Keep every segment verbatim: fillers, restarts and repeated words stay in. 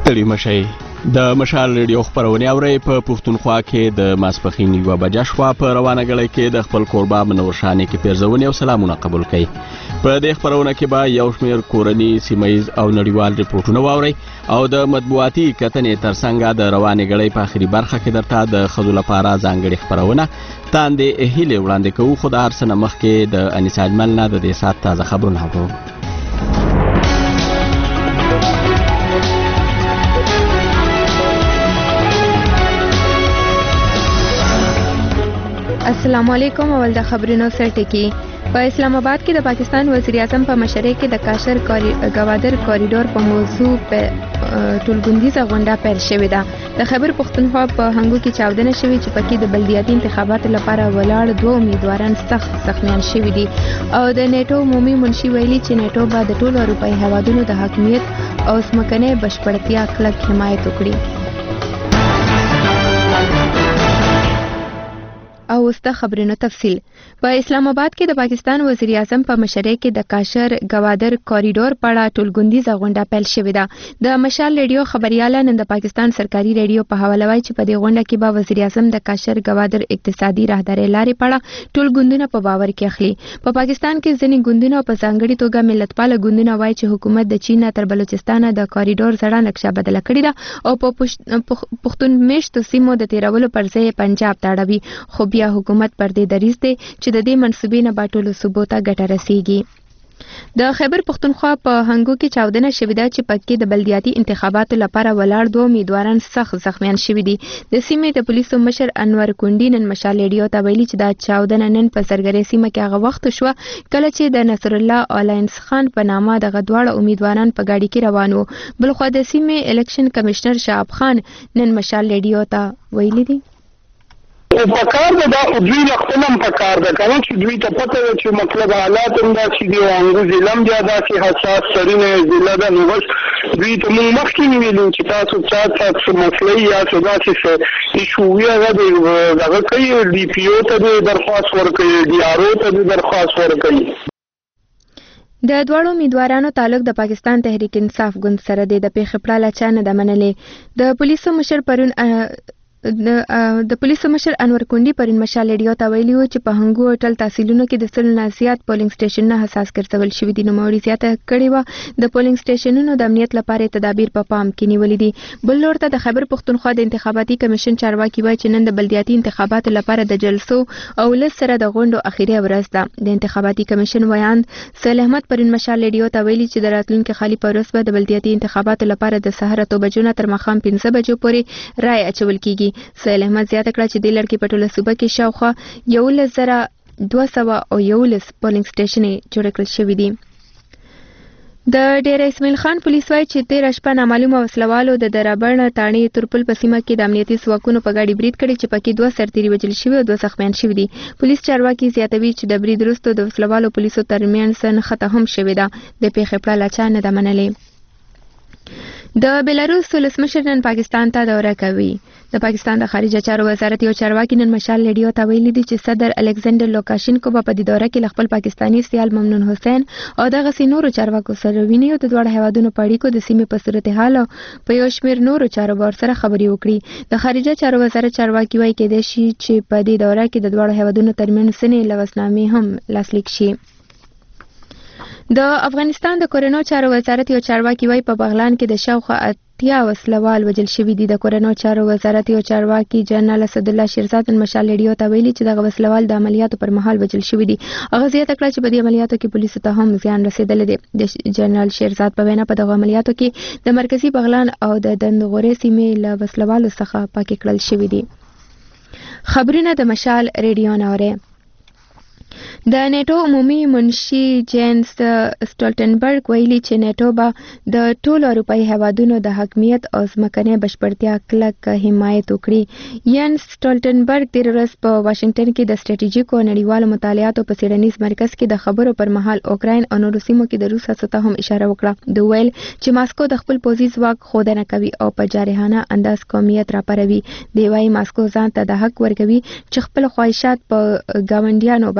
ستړي مشئ. د مشال ریډیو خپرونې اورئ په پښتونخوا کې د ماسپښین یوه بجه شوه. په روانه ګړۍ کې د خپل کوربه منور شانې کې پیرزونې او سلامونه قبول کړئ. په دې خپرونه کې به یو شمېر کورني، سیمهیز او نړیوال ریپورټونه واورئ او د مطبوعاتي کتنې ترڅنګ د روانې ګړۍ په آخري برخه کې درته د ښځو لپاره ځانګړې خپرونه تاندې هیلې وړاندې کوو. خو د هر څه نه مخکې د انیس اجمل نه د دې ساعت تازه خبرونه اورو. السلام علیکم. اول د خبرونو سرټکی. په اسلام آباد کې د پاکستان وزیر اعظم په مشرۍ کې د کاشر ګوادر کوریډور په موضوع په ټولګوندیزه غونډه پیل شوې ده. د خیبر پښتونخوا په هنګو کې چاودنه شوې چې پکې د بلدیاتي انتخاباتو لپاره ولاړ دوه امیدواران سخت زخمیان شوي دي او د نیټو عمومي منشي ویلي چې نیټو به د ټولو اروپایي هیوادونو د حاکمیت او ځمکنۍ بشپړتیا کلک حمایت وکړي. او وسته خبرونو تفصیل. په اسلام آباد کې د پاکستان وزیر اعظم په مشرۍ کې د کاشر ګوادر کوریډور په اړه ټولګوندیزه غونډه پیل شوې ده. د مشال ریډیو خبرياله نن د پاکستان سرکاري ریډیو په حواله وایي چې په دې غونډه کې به وزیر اعظم د کاشر ګوادر اقتصادي راهداري لارې په اړه ټول ګوندونه په باور کې اخلي. په پا پاکستان کې ځینې ګوندونه په ځانګړي توګه ملتپاله ګوندونه وایي چې حکومت د چین تر بلوچستان د کوریډور زړه نقشه بدله کړې ده او په پښتون میشتو سیمو د تیرولو پر ځای پنجاب ته اړوي. خو بیا حکومت پر دې دریځ دی چې د دې منصوبې نه به ټولو صوبو ته ګټه رسیږي. د خیبر پښتونخوا په هنګو کې چاودنه شوې ده چې پکې د بلدیاتي انتخاباتو لپاره ولاړ دوه امیدواران سخت زخمیان شوي دي. د سیمې د پولیسو مشر انور کونډي نن مشال ریډیو ته ویلي چې دا چاودنه نن په زرګرۍ سیمه کې هغه وخت شوه کله چې د نصر الله الاینس خان په نامه دغه دواړه امیدواران په ګاډي کې روان وو. بلخوا د سیمې الیکشن کمشنر شعب خان نن مشال ریډیو ته ویلي دي او پکار ده دا خو دوی لختنم پکار ده کنه چې دوی ته پته ده چې مطلب حالات هم دا چې دی وانګو ضلع بیا داسې حساس سرینه ضلع ده نو بس دوی ته موږ مخکې ویلو چې تاسو څه څه مسلې یا څه داسې څه ایشو وي هغه د هغه کوي ډي پی او ته درخواست ورکوي، ډي آر او ته درخواست ورکوي. د دواړو امیدوارانو تعلق د پاکستان تحریک انصاف ګوند سره دی. د پیښې په اړه چا نه ده منلې. د پولیسو مشر پرون د پولیسو مشر انور کونډي پرون مشال ریډیو ته ویلي و چې په هنګو او ټل تحصیلونو کې د سلو نه زیات پولینګ سټیشنونه حساس ګرځول شوي دي. نوموړي زیاته کړې وه د پولینګ سټیشنونو د امنیت لپاره تدابیر په پام کې نیولي دي. بل لور ته د خیبر پښتونخوا د انتخاباتي کمیشن چارواکي وایي چې نن د بلدیاتي انتخاباتو لپاره د جلسو او ولس سره د غونډو اخیری ورځ ده. د انتخاباتي کمیشن ویاند سهیل احمد پرون مشال ریډیو ته ویلي چې د راتلونکي خالي په ورځ به د بلدیاتي انتخاباتو لپاره د سهار اته بجو نه تر ماښام پنځه بجو پورې رای اچول کیږي. سهیل احمد زیاته کړه چې د لړکې په ټوله صوبه کې شاوخوا یولس زره دوه سوه او یولس پولینګ سټیشنې جوړ کړل شوي دي. د ډیر اسماعیل خان پولیس وایي چې تېره شپه نامعلومه وسلوالو د درابڼ تاڼې تورپل په سیمه کې د امنیتي ځواکونو په ګاډي برید کړی چې پکې دوه سرتیري وژل شوي او دوه زخمیان شوي دي. پولیس چارواکي زیاتوي چې د برید وروسته د وسلوالو پولیسو ترمنځ نښته هم شوې ده. د پیښې په اړه چا نه ده منلې. د بیلاروس ولسمشر نن پاکستان ته دوره کوي. د پاکستان د خارجه چارو وزارت یو چارواکي نن مشال ریډیو ته ویلي دي چې صدر الکساندر لوکاشینکو به په دې دوره کې له خپل پاکستاني سیال ممنون حسین او دغسې نورو چارواکو سره ویني او د دواړو هیوادونو په اړیکو د سیمې په صورتحال او په یو شمېر نورو چارو به ورسره خبرې وکړي. د خارجه چارو وزارت چارواکي وایي کېدای شي چې په دې دوره کې د دواړو هیوادونو ترمنځ ځینې لوثنامې هم لاسلیک شي. د افغانستان د کورنو چارو وزارت یو چارواکي وایي په بغلان کې د شاوخوا اتیا وسلوال وژل شوي دي. د کورنو چارو وزارت یو چارواکي جنرال اسدالله شیرزاد نن مشال ریډیو ته ویلي چې دغه وسلوال د عملیاتو پر مهال وژل شوي دي. هغه زیاته کړه چې په دې عملیاتو کې پولیسو ته هم زیان رسېدلی دی. د جنرال شیرزاد په وینا په دغه عملیاتو کې د مرکزي بغلان او د دندغورې سیمې له وسلوالو څخه پاکې کړل شوي دي. خبرونه د مشال ریډیو نه اورئ. د نیټو عمومي منشي جینس سټولټنبرګ ویلي چې نیټو به د ټولو اروپایي هیوادونو د حاکمیت او ځمکنۍ بشپړتیا کلک حمایت وکړي. ینس سټولټنبرګ تېره ورځ په واشنګټن کې د سټریټیژیکو نړیوالو مطالعاتو په څېړنیز مرکز کې د خبرو پر مهال اوکراین او نورو سیمو کې د روس هڅو ته هم اشاره وکړه. د ویل چې ماسکو د خپل پوځي ځواک ښودنه کوي او په جارحانه انداز قومیت راپاروي. دی وايي ماسکو ځان ته د حق ورکوي چې خپل خواهشات په ګاونډیانو باندې ومني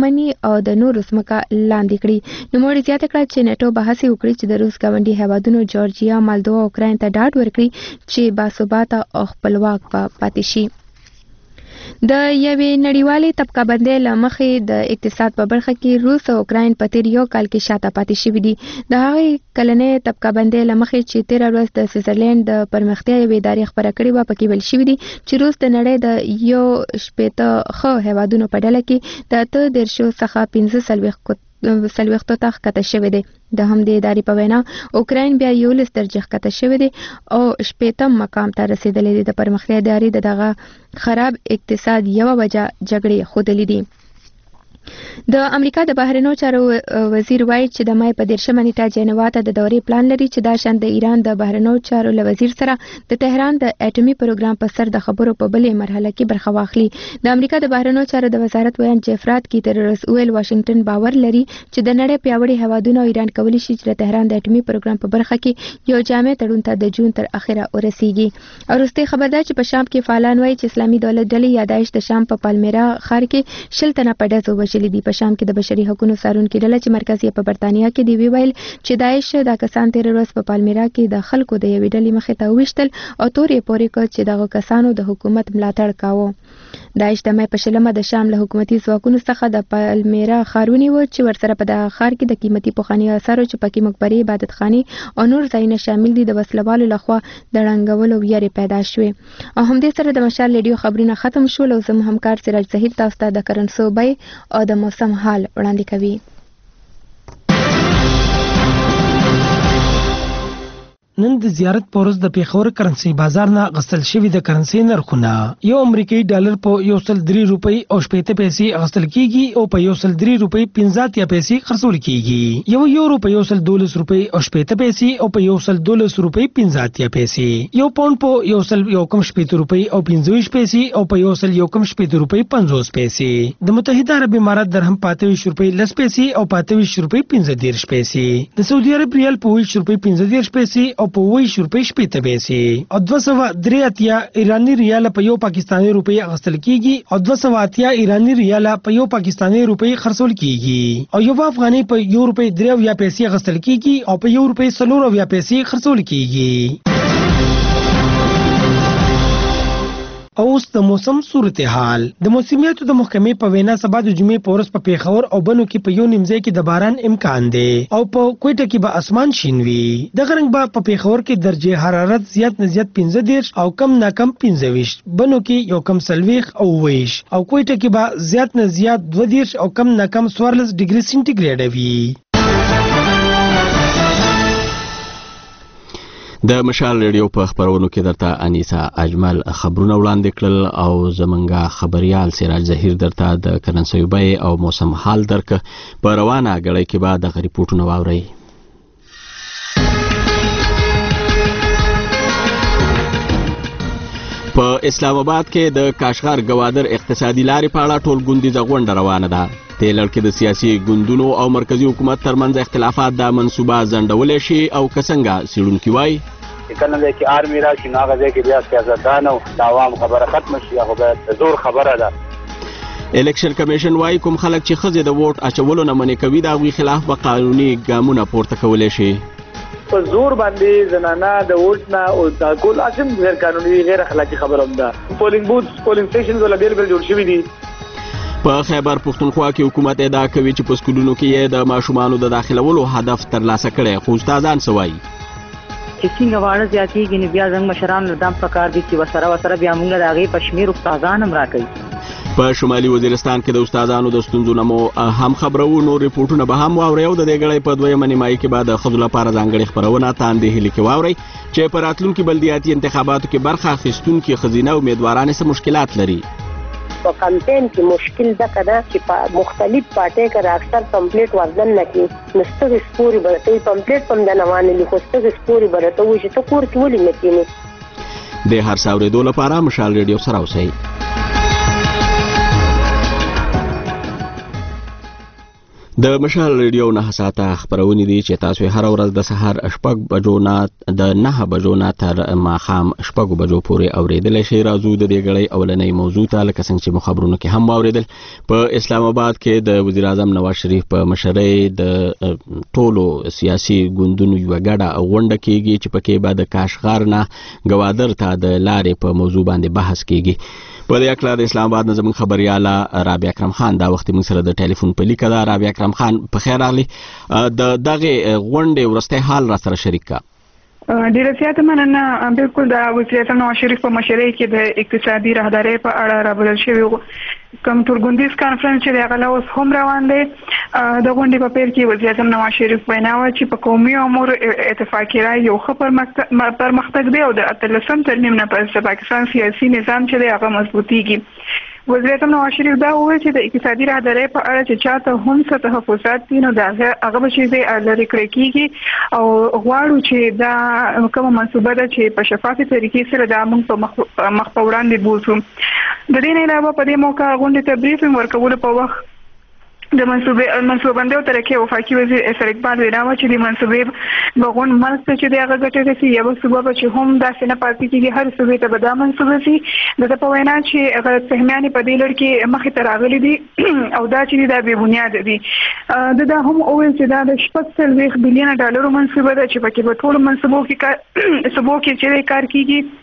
ونی او د نورو ځمکه لاندې کړي. نوموړي زیاته کړه چې نیټو به هڅې وکړي چې د روس ګاونډي هیوادونو جورجیا، مالدووا او اوکراین ته ډاډ ورکړي چې باثباته او خپلواک پاتې شي. د یوې نړیوالې طبقه بندۍ له مخې د اقتصاد په برخه کې روس او اوکراین په تیر یو کال کې شاته پاتې شوي دي. د هغې کلنۍ طبقه بندۍ له مخې چې تیره ورځ د سویټزرلینډ د پرمختیا یوې ادارې خپره کړې وه، پکې ویل شوي دي چې روس د نړۍ د یو شپېته ښه هیوادونو په ډله کې د اته دېرشو څخه پنځه څلوېښت څلوېښتو ته ښکته شوی دی. د همدې ادارې په وینا اوکراین بیا یولس درجه ښکته شوی دی او شپېتم مقام ته رسېدلی دی. د پرمختیا ادارې د دغه خراب اقتصاد یوه وجه جګړې ښودلې دي. د امریکا د بهرنیو چارو وزیر وایي چې د مای په دېرشمه نیټه جنیوا ته د دورې پلان لري چې دا شان د ایران د بهرنیو چارو له وزیر سره د تهران د اټومي پروګرام په سر د خبرو په بلې مرحله کې برخه واخلي. د امریکا د بهرنیو چارو د وزارت ویان جفرات کیترس ویل واشنگټن باور لري چې د نړۍ پیاوړي هیوادونه او ایران کولی شي چې د تهران د اټومي پروګرام په برخه کې یو جامع تړون ته د جون تر اخره ورسیږي. او وروستۍ خبر ده چې په شام کې فعالان وایي چې اسلامي دولت ډلې یا داعش د شام په پالمیرا ښار کې شل تنه په ډزو وژلي دي. په شام کې د بشري حقوقو څارونکي ډله چې مرکز یې په برتانیا کې دی ویل چې داعش دا کسان تیر ورځ په پالمیرا کې د خلکو د یوې ډلې مخې ته وویشتل او تور یې پورې کړ چې دغه کسانو د حکومت ملاتړ کاوه. داعش د مای په شلمه د شام له حکومتي ځواکونو څخه د پالمیرا ښار ونیو چې ورسره په دغه ښار کې د قیمتي پخواني اثارو چې پکې مقبرې، عبادتخانې او نور ځایونه شامل دي د وسلوالو لخوا د ړنګولو ویرې پیدا شوې. او همدې سره د مشال ریډیو خبرونه ختم شول او زموږ همکار سراج زهیر تاسو ته د کرنسو بیې او د موسم حال وړاندې کوي. نن د زیارت په ورځ د پیښور کرنسي بازار نه غستل شوي د کرنسي نرخونه یو امریکایي ډالر په یو سل درې روپۍ او شپېته پیسې اخیستل کیږي او په یو سل درې روپۍ پنځه اتیا پیسې خرڅول کیږي. یو یورو په یو سل دولس روپۍ او شپېته پیسې او په یو سل دولس روپۍ پنځه اتیا پیسې. یو پاونډ په یو سل یو کم شپېته روپۍ او پنځه ویشت پیسې او په یو سل یو کم شپېته روپۍ پنځوس پیسې. د متحده عرب امارات درهم په اته ویشت روپۍ لس پیسې او په اته ویشت روپۍ پنځه دېرش پیسې. د سعودي عرب ریال په ویشت روپۍ پنځه دېرش پیسې او په ویشت روپۍ شپېته پیسې. او دوه سوه درې اتیا ایراني ریال په یو پاکستاني روپۍ اخیستل کیږي او دوه سوه اتیا ایراني ریال په یو پاکستاني روپۍ خرڅول کیږي. او یو افغاني په یو روپۍ درې اویا پیسې اخیستل کیږي او په یو روپۍ څلور اویا پیسې خرڅول کیږي. اوس د موسم صورتحال. د موسمیاتو د محکمې په وینا سبا د جمعې په ورځ په پیښور او بنو کې په یو نیم ځای کې د باران امکان دی او په کوټه کې به اسمان شین وي. دغه رنګ به په پیښور کې درجه حرارت زیات نه زیات پنځه دېرش او کم نه کم پنځه ویشت، بنو کې یو کم څلوېښت او ویشت او کوټه کې به زیات نه زیات دوه دېرش او کم نه کم څوارلس ډیګري سینټیګریډ وي. د مشال ریډیو په خبرونو کې درته انیسا اجمل خبرونه وړاندې کړل او زمونږه خبريال سراج زهیر درته د کرنسي بیې او موسم حال درک په روانه غړې کې بعد د ریپورتونو واوري. په اسلام آباد کې د کاشغر گوادر اقتصادي لارې په اړه ټول ګوندیزه غونډه روانه ده. د لړ کې د سیاسي ګوندونو او مرکزی حکومت ترمنځ اختلافات د منصوبه ځنډولې شي او کسنګه سیړونکي وای کنه د کې آرمي راشي نو هغه ځکه بیا سیاستدان او د عوام خبره ختم شي هغه به زور خبره ده. الیکشن کمیشن وايي کوم خلک چې خزه د ووټ اچولو نه منې کوي دا غوي خلاف به قانوني ګامونه پورته کولای شي. په زور باندې زنانه د ووټ نه او د کول اصم غیر قانوني غیر اخلاقی خبره ده. پولینګ بوث پولینګ سټیشنز ولا بیل بیل جوړ شوی دي. په خیبر پښتونخوا کې حکومت ادعا کوي چې په سکولونو کې د ماشومانو د داخلولو هدف ترلاسه کړي خو استادان سوای چې څنګه واړه زیاتېږي نو بیا زموږ مشران له دام پکار دي چې وسره وسره بیا موږ د هغې په شمېر استادان هم راکوي. په شمالي وزیرستان کې د استادانو د ستونزو نه مو هم خبرو نور ریپورټونه به هم واورئ او د دې غړې په دویمه نیمایي کې به د ښځو لپاره ځانګړې خپرونه تاندې هیلې کې واورئ چې په راتلونکي بلدیاتي انتخاباتو کې برخه اخیستونکي ښځینه امیدوارانې څه مشکلات لري. په کمپین کې مشکل ځکه ده چې په مختلف پارټۍ کې اکثر کمپلیټ ورزن نه کوي نو ستاسو سپوري برته کمپلیټ پم د نوانه لیکو ستاسو سپوري برته وي چې ته کور کې ولې نه کینی. د هر څاورې دوه لپاره مشال ریډیو سره اوسئ. د مشال ریډیو نه ساته خبرونه دي چې تاسو هر ورځ د سهار شپږ بجو نه د نه بجو نه تر ماښام شپږ بجو پورې اوریدل شي. راځو د دې غړي اولنۍ موضوع ته لکه څنګه چې خبرونه کې هم اوریدل. په اسلام آباد کې د وزیر اعظم نواز شریف په مشرۍ د ټولو سیاسي ګوندونو یو غړه غونډه کیږي چې پکې بعد کاشغار نه گوادر ته د لارې په موضوع باندې بحث کیږي. په دې اړه د اسلام آباد نظم خبرياله رابعه اکرم خان دا وخت موږ سره د ټلیفون په لیکه دا. رابعه اکرم خان په خیر راغلی. د دغه غونډې ورسته حال را سره شریک کا. ډیره زیاته مننه. بالکل د وزیر اعظم نواز شریف په مشرۍ کې د اقتصادي راهدارۍ په اړه رابلل شوی کوم ټولګوندیز کانفرنس چې د غلا اوس هم روان دی. د غونډې په پیل کې وزیر اعظم نواز شریف وینا وکړه چې په قومي امور اتفاقي رای یو ښه پرمختګ دی او د اتلسم ترمیم نه پس د پاکستان سیاسي نظام چې دی هغه مضبوطیږي. وزیر اعظم نواز شریف دا وویل چې د اقتصادي راهدارۍ په اړه چې چاته هم څه تحفظات دي نو دا هغه به چې لرې کړی کېږي او غواړو چې دا کومه منصوبه ده چې په شفافه طریقې سره دا موږ په مخ په وړاندې بوځو. د دې نه علاوه په دې موقع غونډې ته بریفینګ ورکولو په وخت د منصوبه منصوبندۍ او ترقۍ وفاقي وزیر اسر اقبال وینا وکړه چې د منصوبې بغون مرسته چې د هغه ګټه رسي یو صوبه به چې هم داسې نه پاتې کېږي هر صوبې ته به دا منصوبه سي. د په وینا چې غلط فهمیانې په دې لړ کې مخې ته راغلي دي او دا چې دا بې بنیاد دي. د دا هم وویل چې دا د شپږ څلوېښت بلیونه ډالرو منصوبه ده چې پکې په ټولو منصوبو کې صوبو کې چې کار کېږي.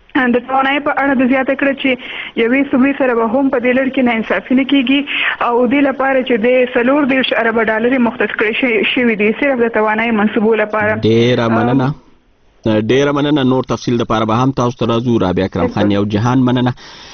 د توانایي په اړه د زیاته کړه چې یوې صوبې سره به هم په دې لړ کې ناانصافي نه کېږي او دې لپاره چې د څلور دېرش اربه ډالرې مختص کړی شوي دي صرف د توانایي منصوبو لپاره. ډېره مننه ډېره مننه. نور تفصیل دپاره به هم تاسو ته راځو. رابعه اکرم خان یو جهان مننه.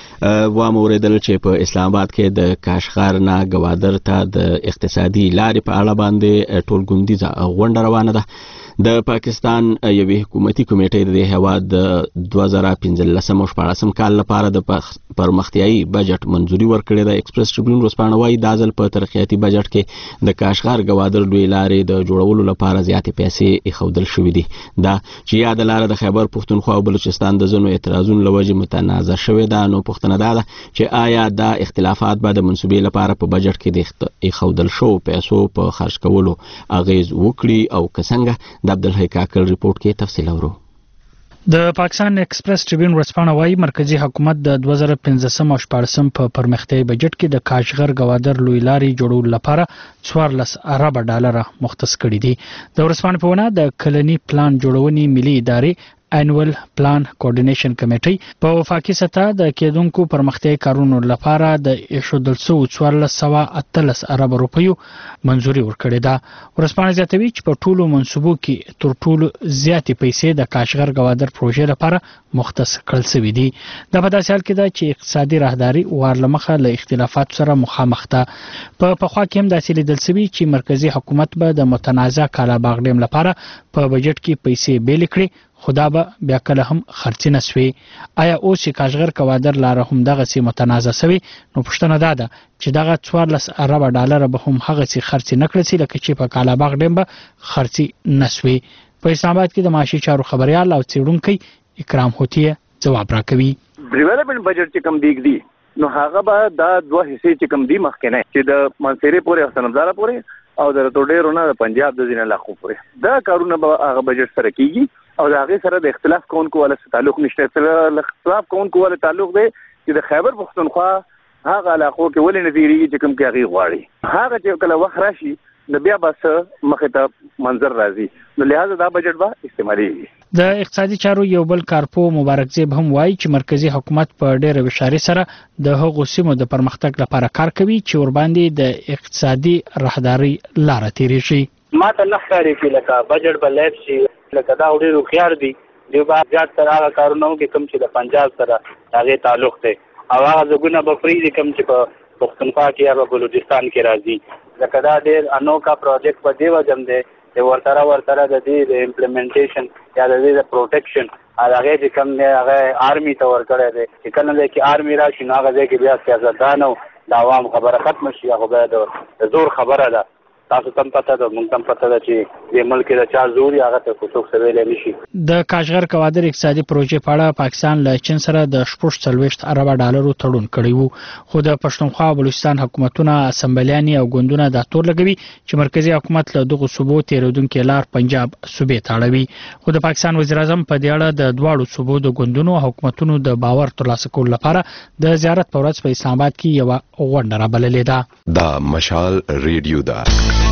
وام اوریدل چې په اسلام آباد کې د کاشغار نه گوادر ته د اقتصادي لارې په اړه باندې ټول ګوندیزه غونډه روانه ده. د پاکستان یوې حکومتي کمیټې د هیواد د دوه زره پنځلسم او شپاړسم کال لپاره د پرمختیایي بجټ منځوري ورکړې ده. ایکسپریس ټریبیون ورځپاڼه وايي دا ځل په ترقیاتي بجټ کې د کاشغار گوادر لوی لارې د جوړولو لپاره زیاتې پیسې ایښودل شوې دي. دا چې یاد لاره د خیبر پښتونخوا او بلوچستان د ځینو اعتراضونو له وجې متنازع شوې ده. نو پوښتنه دا ده چې آیا دا اختلافات به د منصوبې لپاره په بجټ کې د ایښودل شوو پیسو په خرج کولو اغیز وکړي او که څنګه؟ د عبدالحی کاکل ریپورت کې تفصیل اورو. د پاکستان ایکسپریس ټریبیون ورځپاڼه وايي مرکزی حکومت د دوه زره پنځلسم او شپاړسم په پرمختیایي بجټ کې د کاشغر گوادر لوی لارې جوړولو لپاره څوارلس اربه ډالره مختص کړي دي. د ورځپاڼې په وینا د کلني پلان جوړونې ملي ادارې انوال پلان کوارډینیشن کمیټې په وفاقي سطح د کېدونکو پرمختیایي کارونو لپاره د ایښودل شویو څوارلس سوه اتلس اربه روپیو منځوري ورکړې ده. ورځپاڼه زیاتوي چې په ټولو منصوبو کې تر ټولو زیاتې پیسې د کاشغر گوادر پروژې لپاره مختص کړل شوي دي. دا په داسې حال کې ده چې اقتصادي راهداري ور له مخه له اختلافاتو سره مخامخ ده. په پخوا کې هم داسې لیدل شوي چې مرکزی حکومت به د متنازع کالاباغ ډیم لپاره په بجټ کې پیسې بیل کړي خدا به بیا کله هم خرڅ نه شوي. آیا اوس چې کاشغر گوادر لاره هم دغسې متنازع شوي نو پوښتنه دا ده چې دغه څوارلس اربه ډالره به هم هغسې خرڅ نه کړل شي لکه چې په کالاباغ ډیم به خرڅ نه شوي. په اسلام آباد کې د معاشي چارو خبريال او څېړونکی اکرام هوتیه ځواب راکوي. ډیولپمنٹ بجټ چې کم دیږي نو هغه به دا دوه حصے چې کم دی مخکې نه چې د منصيري پورې او سنبدار پورې او د ټوډیرونه د پنجاب د ځینې علاقو پورې دا کارونه به هغه بجټ سره کیږي او د هغې سره د اختلاف کوونکو والا تعلق نشته. سره اختلاف کوونکو والا تعلق دی چې د خیبر پښتونخوا هغه علاقو کې ولې نه تېرېږي چې کوم کې هغې غواړي. هغه چې کله وخت راشي نو بیا به څه مخې ته منظر راځي نو لهذا دا بجټ به استعمالېږي. د اقتصادي چارو یو بل کارپو مبارک زیب هم وایي چې مرکزی حکومت په ډېره وشاري سره د هغو سیمو د پرمختګ لپاره کار کوي چې ورباندې د اقتصادي راهداري لاره تېرېږي. ما ته نه ښکاري چې لکه بجټ به لیب شي لکه دا ډېر هوښیار دي دوی به زیات تر هغه کارونه وکړي کوم چې د پنجاب سره د هغې تعلق دی او هغه ځګونه به پرېږدي کوم چې په پښتونخوا کې یا په بلوچستان کې راځي. لکه دا ډېر انوکا پروجیکټ په دې وجه دی د ورسره ورسره د دې د امپلیمنټیشن یا د دې د پروټیکشن هغې چې کوم دی هغه آرمي ته ورکړی دی چې کله دی کې آرمي را شي نو هغه ځای کې بیا سیاستدان او د عوام خبره ختمه شي هغه بیا د زور خبره ده تاسو تم پته ده مونږ تم پته ده چې د ملک د چا زوري هغه ته څوک سویل نشي. د کاشغر کوادر اقتصادي پروژې په اړه پاکستان له چین سره د شپږ څلوېښت اربه ډالرو تړون کړی وو، خو د پښتونخوا او بلوچستان حکومتونه اسمبلیانې او ګوندونه دا تور لګوي چې مرکزی حکومت له دغه صوبو تیرودونکو لار پنجاب صوبې ته اړوي. خو د پاکستان وزیر اعظم په دې اړه د دواړو صوبو د ګوندونو حکومتونو د باور ترلاسه کولو لپاره د زیارت په ورځ په اسلام آباد کې یو غونډه رابللې ده. دا مشال ریډیو ده.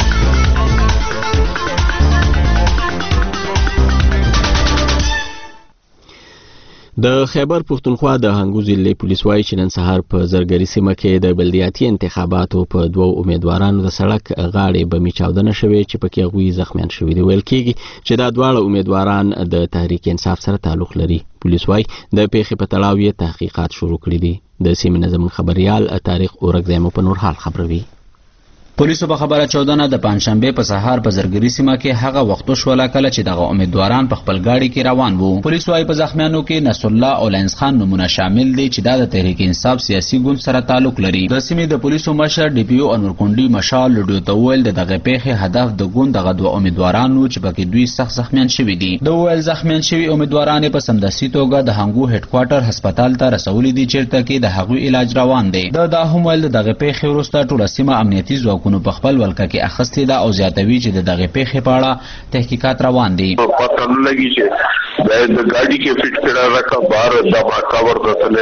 د خیبر پښتونخوا د هنګو ضلع پولیس وایي چې نن سهار په زرګري سیمه کې د بلدیاتي انتخاباتو په دوو امیدوارانو د سړک غاړې بمي چاودنه شوې چې پکې هغوی زخمیان شوي دي. ویل کېږي چې دا دواړه امیدواران د تحریک انصاف سره تعلق لري. پولیس وایي د پیښې په تړاو یې تحقیقات شروع کړي دي. د سیمې نه زموږ خبریال تاریخ اورګزی مو په نور حال خبروي. پولیسو په خبره چودنه د پنځشنبه په سهار په زرګري سیمه کې هغه وختو شوله کله چې دغه امیدواران په خپل گاډي کې روان وو. پولیس وايي په زخمیانو کې نصر الله او لینس خان نمونه شامل دي چې د تحریک انصاف سیاسي ګوند سره تعلق لري. د سیمې د پولیسو مشر ډي پی او انور کونډي مشال لډو ته ویل دغه پیښه هدف د ګوند دغه دوه امیدوارانو چې پکې دوی سخت زخمیان شوي دي. د ویل زخمیان شوي امیدواران په سمدستي توګه د هنګو هډ کوارټر هسپتال ته رسولي دي چیرته کې د هغوی علاج روان دی. د دا هم ویل دغه پیښه وروسته ټوله سیمه امنیتي ځواکونو په خپل ولکه کې اخستې ده او زیاتوي چې د دغه پیښې په اړه تحقیقات روان دي. پته نه لګي چې د ګاډي کې فټ کړه راکا بار د کاور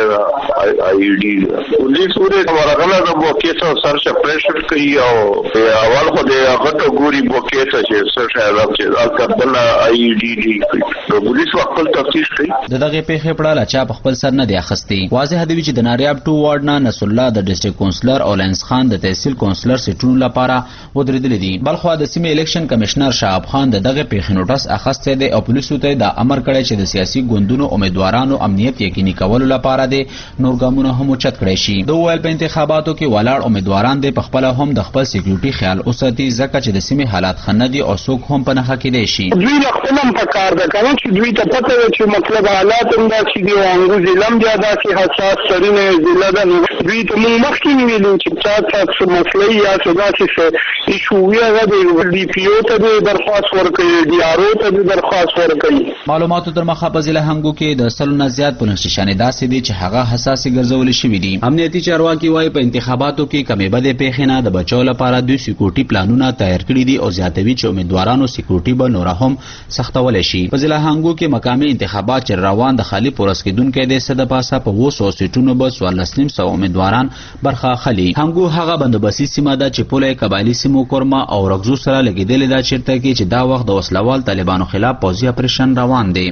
درته آی ډی پولیس ورته ورغله د موقع سره سر پریشر کوي او اول خو د هغه ګوري موقع ته چې سر شاید چې الکبل آی ډی ډی د پولیس خپل تفتیش کوي. د دغه پیښې په اړه چا په خپل سر نه دی اخستې. واضح دی چې د ناریاب ټو وارډ نه نصر الله د ډیسټریکټ کونسلر او لینس خان د تحصیل کونسلر سیټونو لپاره ودرېدل دي. بلخو د سیمې الیکشن کمشنر شعب خان د دغه پیښې نوټس اخیستی دی او پولیسو ته دا امر کړی چې د سیاسي ګوندونو امیدوارانو امنیت یقیني کولو لپاره د نور ګامونه هم اوچت کړی شي. د ویل په انتخاباتو کې ولاړ امیدواران د خپل هم د خپل سکیورټي خیال اوساتي ځکه چې د سیمې حالات خنه دي او څوک هم په نخښه کې دی شي. دوی خپلم په کار ده کنه چې دوی ته پته وي چې مطلب حالات هم دا چې دی انګو ضلع بیا دا چې حساس سرینه ضلع ده دوی ته موږ مخکې ویلو چې تاسو مسلې یا څه داسې ایشو یا د ډي پی او ته درخواست ورکړي ډي ار او ته درخواست ورکړي. معلوماتو تر مخه په ضلع هنګو کې د سلو نه زیات پولیس سټیشنې داسې دي چې هغه حساسې ګرځول شوي دي. امنیتي چارواکي وايي په انتخاباتو کې کمې بدې پیښې نه د بچو لپاره دوی سکیورټي پلانونه تیار کړي دي او زیاتوي چې امیدوارانو سکیورټي به نور هم سختولی شي. په ضلع هنګو کې مقامي انتخابات چې روان د خالي پورس کېدونکی دی څه د پاسه په اووه سوه سیټونو به څوارلس نیم سوه امیدواران برخه اخلي. هنګو هغه بندوبستي سیمه ده چې پوله قبایلي سیمو کورما او رګزو سره لګېدلې ده چیرته کې چې دا وخت د وسلوال طالبانو خلاف پوځي اپریشن روان دی.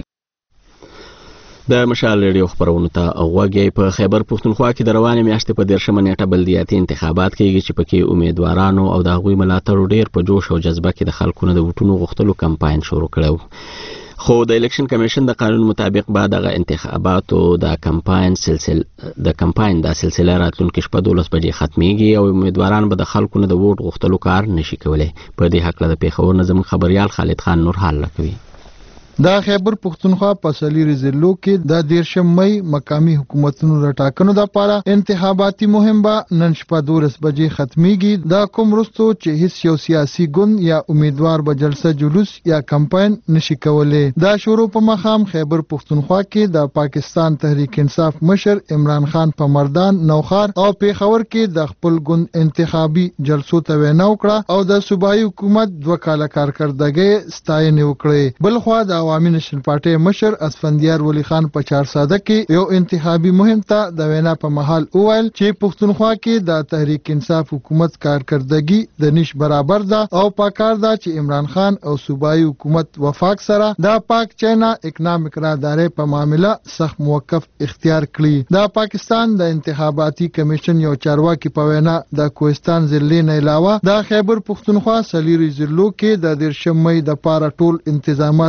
د مشال ریډیو خبرونو ته غوږی. په خیبر پښتونخوا کې د روانې میاشتې په دیرشمه نیټه بلدیاتي انتخابات کېږي چې پکې امیدوارانو او د هغوی ملاتړو ډېر په جوش او جذبه کې د خلکو نه د ووټونو غوښتلو کمپاین شروع کړی. خو د الیکشن کمیشن د قانون مطابق بعد دغه انتخاباتو د کمپاین سلسله د کمپاین د سلسله راتلونکي شپه دولس بجې ختمیږي او امیدواران به د خلکو نه د ووټ غوښتلو کار نشي کولی. په دې هکله د پیښور نه زموږ خبریال خالد خان نور حال راکوي. د خیبر پښتونخوا په سلیری ضلعو کې د دیرشم مئی مقامی حکومتونو د ټاکنو لپاره انتخاباتي مهم به نن شپه دولس بجې ختمیږي. دا کوم وروسته چې هیڅ یو سیاسي ګوند یا امیدوار به جلسه جلوس یا کمپاین نشي کولی. دا شروع په مقام خیبر پښتونخوا کې د پاکستان تحریک انصاف مشر عمران خان په مردان نوخار او پیښور کې د خپل ګوند انتخابي جلسو ته وینا وکړه او د صوبایي حکومت دوه کاله کارکردګۍ ستاینه وکړه. بل خو د عوامي نشن پارټي مشر اسفندیار ولی خان په چارساده کې یو انتخابي مهم ته د وینا په محل اویل چې پښتونخوا کې د تحریک انصاف حکومت کارکردګي د نش برابر ده او پکار ده چې عمران خان او صوبایي حکومت وفاق سره د پاک چینا اکنامک رادارې په معاملې سخت موقف اختیار کړي. د پاکستان د انتخاباتي کمیشن یو چارواکي په وینا د کوهستان ضلع نه علاوه د خیبر پښتونخوا سلیری ضلعو کې د دیرشم مئی د پاره ټول انتظامات پوره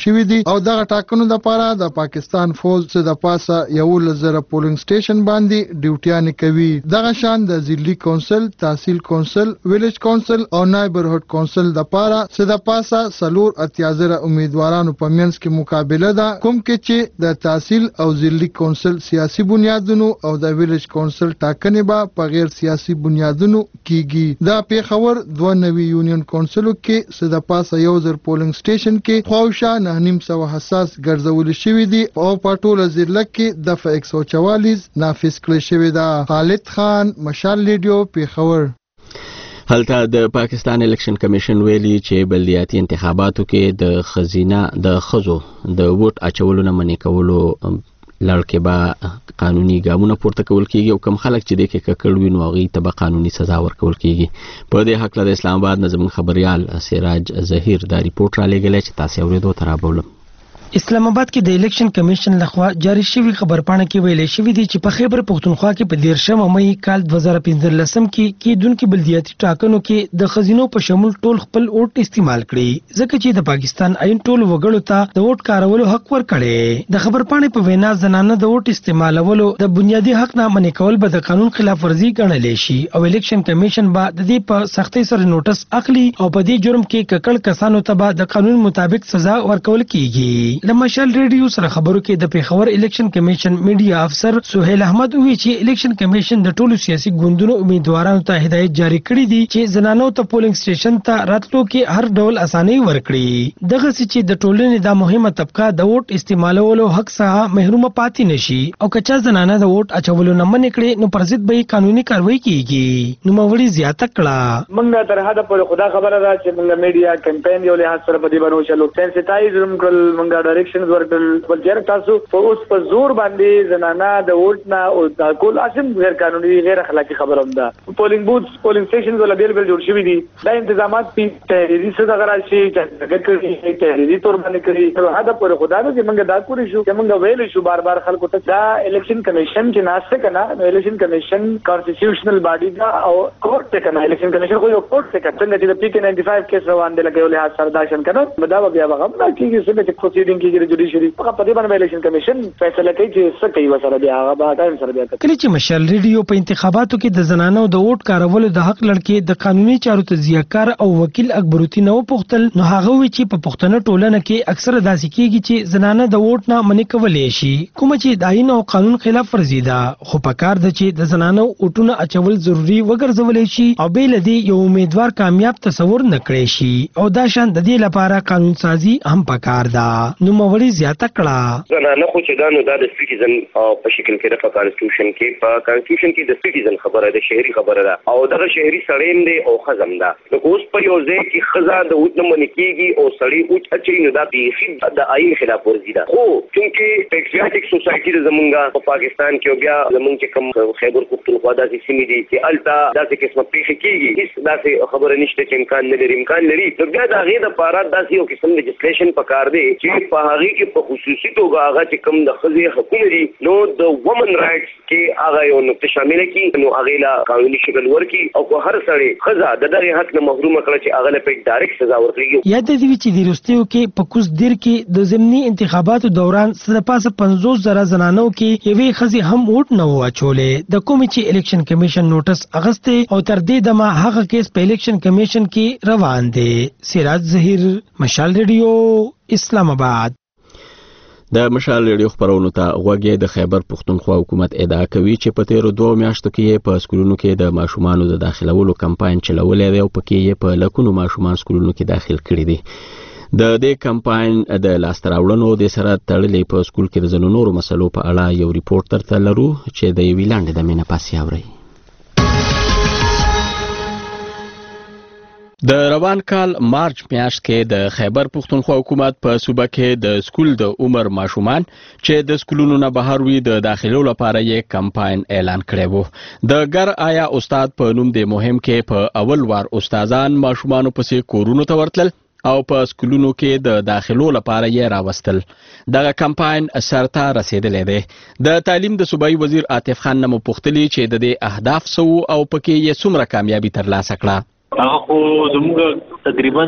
شوی دي او دغه ټاکنو لپاره د پاکستان فوج څخه د پاسه یو لزر پولینګ سټیشن باندې ډیوټیان کوي. دغه شان د ضلعي کونسل، تحصیل کونسل، ویلیج کونسل او نایبرهوډ کونسل د لپاره څخه د پاسه سلور اتیا زره امیدوارانو په منځ کې مقابله ده، کوم کې چې د تحصیل او ضلعي کونسل سیاسي بنیادونو او د ویلیج کونسل ټاکنې به په غیر سیاسي بنیادونو کیږي. د پیښور دوه نوي یونین کونسلو کې څخه د پاسه یو زر پولینګ سټیشن کې خواوشا نه نیم سو حساس ګرځول شوی دي او په ټوله ضلع کې دفعه یک سو چوالیس نافذ کړل شوی ده. خالد خان، مشال ریډیو، پیښور. هلته د پاکستان الیکشن کمیشن ویلي چې بلدیاتي انتخاباتو کې د خزینه د خزو د ووټ اچولو نه منې کولو لړ کې به قانوني ګامونه پورته کول کیږي او کوم خلک چې د کې ککړ وي نو هغوی ته به قانوني سزا ورکول کیږي. په دې هکله د اسلام آباد نه زموږ خبریال سراج ظهیر دا ریپورټ را لېږلی چې تاسې اورېدو ته رابولم. اسلام آباد کې د الیکشن کمیشن لخوا جاری شوی خبرپاڼه کې ویل شوی دی چې په خیبر پښتونخوا کې په دیرشم مې کال دوه زره پنځلسم کې کېدونکو بلدیاتي ټاکنو کې د خزینو په شمول ټول خپل ووټ استعمال کړي ځکه چې د پاکستان آئین ټول وګړو ته د ووټ کارولو حق ورکړي. د خبرپاڼې په وینا زنانه د ووټ استعمالولو د بنیادي حق نه منې کول به د قانون خلاف ورزي ګڼل شي او الیکشن کمیشن به د دې په سختۍ سره نوټس اخلي او په دې جرم کې ککړ کسانو ته به د قانون مطابق سزا ورکول کیږي. د مشال ریډیو سره خبرو کې د پیښور الیکشن کمیشن میډیا افسر سہیل احمد وی چې الیکشن کمیشن د ټولو سیاسي ګوندونو امیدوارانو ته هدایت جاری کړی دي چې زنانو ته پولینګ سټیشن ته راتلو کې هر ډول اسانۍ ورکړي. دغه چې د ټولنې د مهمه طبقه د ووټ استعمالولو حق څخه محروم پاتې نشي او کچا زنانه د ووټ اچولو نه منې کړي نو پر ضد به قانوني کاروایی کیږي. نو موري زیاته کړه موږ تر هدا پر خدا خبره ده چې موږ میډیا کمپاین یو له سره په دې باندې چلو سنسټایز کړل، موږ ډایرکشن ورکړل بل چیر تاسو په اوس په زور باندې زنانه د ووټ نه او د کول اسیم غیر قانوني غیر اخلاقی خبره هم ده. پولینګ بوث پولینګ سټیشن ولا بیل بیل جوړ شوی دي. دا تنظیمات په تحریری څخه غراشي چې کړي تحریری تور باندې کړي تر هدا پر خدا نه چې موږ دا کولی شو چې موږ ویل شو بار بار خلکو ته دا الیکشن کمیشن چې ناشته کنه الیکشن کمیشن کانسټیټیوشنل باډي دا او کورټ ته کنه الیکشن کمیشن خو یو کورټ ته کنه څنګه چې د پی کے نائنٹی فائیو کیس روان دي لکه یو له سرداشن کنه دا بیا هغه نه کیږي چې پروسیډینګ کیږي جوډیشری په دې باندې الیکشن کمیشن فیصله کوي چې څه کوي وسره بیا هغه به ټایم سره بیا کوي. کله چې مشال ریډیو په انتخاباتو کې د زنانو د ووټ کارولو د حق لړ د قانوني چارو تجزیهکار او وکیل اکبروتی نو پوښتل نو هغه وی چې په پښتنه ټولنه کې اکثره داسې کیږي چې زنانه د ووټ نه منې کولې شي کوم چې د آئین او قانون خلاف ورزي ده، خو په کار ده چې د زنانو ووټونه اچول ضروری وګرځول شي او به لدی یو امیدوار کامیاب تصور نکړي شي او دا شان د دې لپاره قانون سازي هم پکار ده. نو موري زیاته کړه زنانه خو چې دا نو دا د سټیزن په شکل کې د کانسټیټیوشن کې په کانسټیټیوشن کې د سټیزن خبره ده، شهري خبره ده او دغه شهري سړی دی او خزم ده. نو اوس په یو ځای کې خزا د وټ نه منې کېږي او سړی وټ اچوي نو دا بیخي د آئین خلاف ورزي ده. خو چونکې پیټریاټک سوسایټي د زمونږ په پاکستان کې بیا زمونږ چې کوم خیبر پښتونخوا داسې سیمې دي چې هلته داسې قسمه پیښې کېږي هېڅ داسې خبره نشته چې امکان نه لري. امکان لري نو بیا د هغې دپاره داسې یو قسم لیجسلیشن پکار دی چې په هغې کې په خصوصي توګه هغه چې کوم د ښځې حقونه دي نو د ومن رایټس کې هغه یو نقطه شامله کړي نو هغې له قانوني شکل ورکړي او که هر سړی ښځه د دغې حق نه محرومه کړه چې هغه له پې ډایرکټ سزا ورکړي. یاد دې وي چې د وروستیو کې په کوز دیر کې د ضمني انتخاباتو دوران څه د پاسه پنځوس زره زنانو کې یوې ښځې هم ووټ نه و اچولی د کومې چې الیکشن کمیشن نوټس اخیستی او تر دې دمه هغه کیس په الیکشن کمیشن کې روان دی. سراج ظهیر، مشال ریډیو، اسلام آباد. د مشال ریډیو خبرونو ته غوږی د خیبر پښتونخوا حکومت ادعا کوي چې په تیرو دوه میاشتو کې په سکولونو کې د ماشومانو د داخلولو کمپاین چلولی دی او پکې یې په لکونو ماشومان سکولونو کې داخل کړي دي. د دې کمپاین د لاسته راوړنو د سره تړلې په سکول کې د ځینو نورو مسلو په اړه یو ریپورت درته لرو چې د یوې لنډې دمې نه پس اورئ. د روان کال مارچ میاشت کې د خیبر پښتونخوا حکومت په صوبه کې د سکول د عمر ماشومان چې د سکولونو نه بهر وي د داخلو لپاره یې کمپاین اعلان کړی و. د ګر آیا استاد په نوم د مهم کې په اول وار استادان ماشومانو پسې کورونو ته ورتلل او په سکولونو کې د داخلو لپاره یې راوستل. دغه کمپاین سرته رسیدلی دی. د تعلیم د صوبایي وزیر عاطف خان نه مو پوښتلي چې د دې اهداف څه او پکې یې څومره کامیابي ترلاسه کړه. هغه خو زموږ تقریبا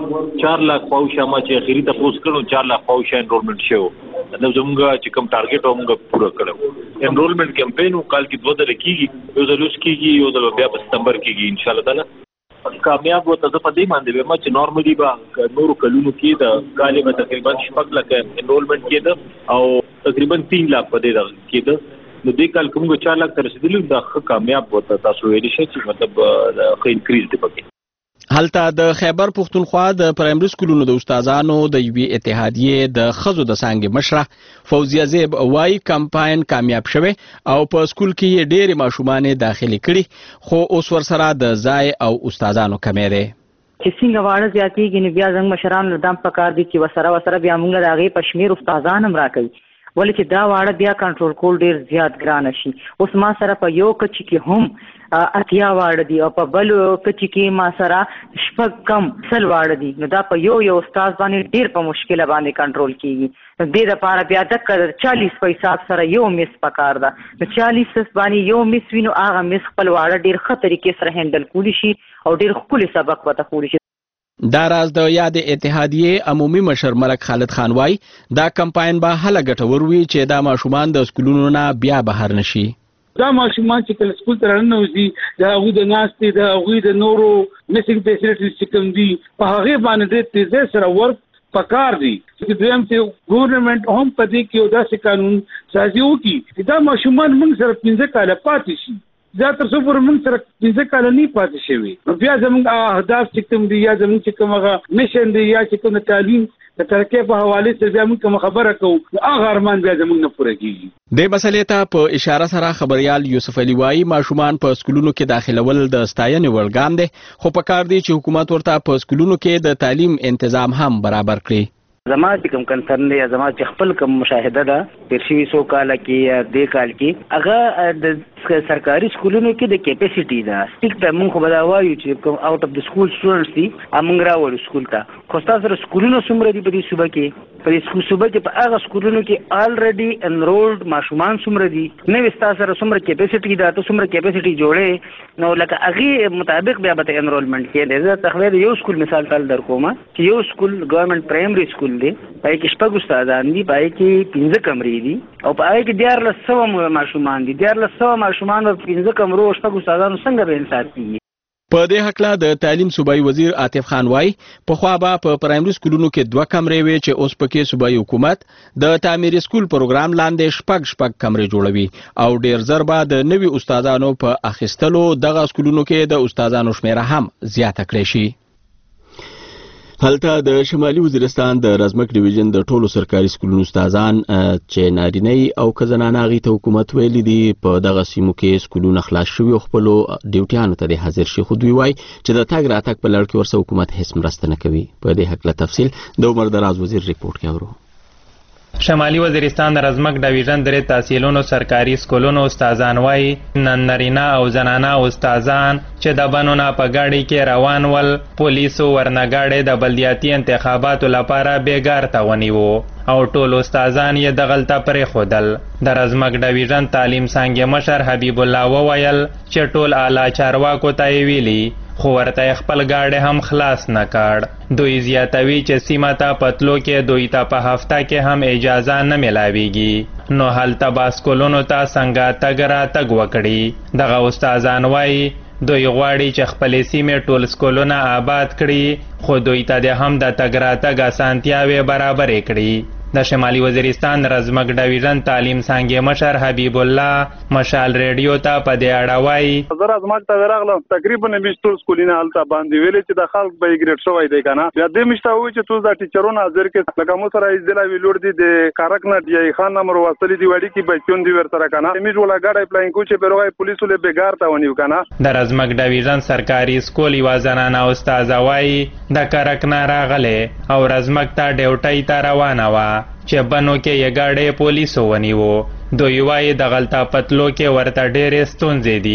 چار لاک پاوشه ما چې اخیری تاسو کړو چار لاک پاوشه انرولمنت شو نو زموږ چې کوم ټارګټ موږ پوره کړو انرولمنت کمپاین کال کې دوه ځله کیږي یو ځل اوس کیږي یو ځل بیا په ستمبر کیږي ان شاء الله تعالی کامیاب وته زه په دې باندې ما چې نورمالي به نورو کلونو کې د کالي به تقریبا شپږ لک انرولمنت کېده او تقریبا تین لاک په دې کېده نو دې کال کوم چار لاک تر رسیدلی دا ښه کامیاب وته تاسو ویل شئ چې مطلب ښه انکریز دی پکې. هلته د خیبر پښتونخوا د پرایمري سکولونو د استادانو د یوې اتحادیې د خزو د څانګې مشره فوزیه زیب وايي کمپاین کامیاب شوه او په سکول کې ډېرې ماشومان داخلي کړي خو اوس ورسره د ځای او استادانو کمې ده چې څنګه واړه زیاتېږي نو بیا زموږ مشران لدام پکار دي چې وسره وسره بیا موږ د هغې په شمېر استادان هم راکوي ولې چې دا واړه بیا کنټرول کول ډېر زیات ګرانه شي. اوس ما سره په یو کچې کې هم اتیا واړه دي او په بل کچې کې ما سره شپږ کم سل واړه دي نو دا په یو یو استاد باندې ډېر په مشکله باندې کنټرول کیږي. دې لپاره بیا د چالیس په حساب سره یو مس پکار ده نو چالیس باندې یو مس وي نو هغه مس خپل واړه ډېر ښه طریقې سره هینډل کولی شي او ډېر ښکلی سبق ورته ښوولی شي. دا راز د یاد اتحادیې عمومي مشر ملک خالد خان وايي دا کمپاین به هله ګټور وي چې دا ماشومان د سکولونو نه بیا بهر نشي. دا ماشومان چې کله سکول ته راننوځي د هغوی د ناستې د هغوی د نورو میسنګ فیسیلیټیز چې کوم دي په هغې باندې ډېر تیزۍ سره ورک پکار دي چې دویم چې ګورنمنټ هم په دې کې یو داسې قانون سازي وکړي چې دا ماشومان موږ سره پنځه کاله پاتې شي دا تر څو پورې موږ سره پنځه کاله نه پاتې شوي نو بیا زموږ اهداف چې کوم دي یا زموږ چې کوم هغه میشن دی یا چې کوم تعلیم د ترقۍ په حوالې سره بیا موږ کوم خبره کوو نو هغه ارمان بیا زموږ نه پوره کېږي. دې مسلې ته په اشاره سره خبريال یوسف علي وايي ماشومان په سکولونو کې داخلول د ستاینې وړ ګام دی خو پکار دی چې حکومت ورته په سکولونو کې د تعلیم تنظیم هم برابر کړي. زما چې کوم کنسرن دی زما چې خپل کوم مشاهده ده تیر شوي څو کاله کې یا دې کال کې هغه د سرکاري سکولونو کې د کیپیسټي ده سټیک ته موږ خو به دا وایو چې کوم آوټ اف د سکول سټوډنټس دي موږ راوړو سکول ته خو ستاسو سره سکولونه څومره دي په دې صوبه کې په دې صوبه کې په هغه سکولونو کې الریډي انرولډ ماشومان څومره دي نوې ستاسو سره څومره کیپیسټي ده ته څومره کیپیسټي جوړې نو لکه هغې مطابق بیا به ته انرولمنټ کېدی زه تخوی د یو سکول مثال تل در کوم چې یو سکول ګورنمنټ پرایمري سکول دی پای کې شپږ استادان دي پای کې پنځه کمرې دي او پای کې دیارلس سوه ماشومان دي دیارلس سوه ماشومان په پنځه کمرو او شپږ استادانو څنګه به انصاف کېږي. په دې هکله د تعلیم صوبایي وزیر عاطف خان وايي پخوا به په پرایمري سکولونو کې دوه کمرې وي چې اوس پکې صوبایي حکومت د تعمیري سکول پروګرام لاندې شپږ شپږ کمرې جوړوي او ډېر زر به د نوي استادانو په اخیستلو دغه سکولونو کې د استادانو شمیره هم زیاته کړی شي. هلته د شمالي وزیرستان د رزمک ډیویژن د ټولو سرکاري سکولونو استادان چې نارینه او کزنانه غي ته حکومت ویلي دي په دغه سیمو کې سکولونه خلاص شوي او خپل ډیوټیانو ته حاضر شي خو دوی وایي چې د تاګ راتګ په لړ کې ورسره حکومت هیڅ مرسته نه کوي. په دې هکله تفصیل د عمر دراز وزیر ریپورت کې اورو. شمالي وزیرستان د رزمک ډیویژن درې تحصیلونو سرکاري سکولونو استادان وایي نن نارینه او زنانه استادان چې د بنونه په ګاډي کې روان ول پولیسو ورنګاډي د بلدیاتي انتخاباتو لپاره بیګار ته ونیو او ټول استادان یې دغلته پرې خودل. د رزمک ډیویژن تعلیم څانګې مشر حبیب الله وویل چې ټول اعلی چارواکو ته یې ویلي خو ورته خپل ګاډی هم خلاص نه کړ. دوی زیاتوي چې سیمه ته پتلو کې دوی ته په هفته کې هم اجازه نه ملاویږي نو هلته به سکولونو ته څنګه تګ راتګ وکړي. دغه استادان وایي دوی غواړي چې خپلې سیمې ټول سکولونه آباد کړي خو دوی ته د هم د تګ راتګ اسانتیاوې برابرې کړي. د شمالي وزیرستان رزمک ډیویژن تعلیم څانګې مشر حبیب الله مشال ریډیو ته په دې اړه وایي زه رزمک ته راغلم تقریبا مې ټول سکولونه هلته باندې ویلې چې د خلک به یې ګریډ شوی دی که نه بیا دې مې ته ووایي چې تو دا ټیچرونه حاضر کړې لکه مو سره ایزدلا ویلوړ دي د کارک نه ډي خان نمبر واصلې دي وړي کې بچیون دي ورسره که نه مې ټوله ګاډی پلاین کو چې پیروغی پولیسو له بېګار ته ونیو که نه. د رزمک ډیویژن سرکاري سکول یوه زنانه استاذه وایي د کرک نه راغلې او رزمک ته ډیوټۍ ته روانه وه چې بنو کې یې ګاډی پولیسو ونیو. دوی وایي د غلطه پتلو کې ورته ډېرې ستونزې دي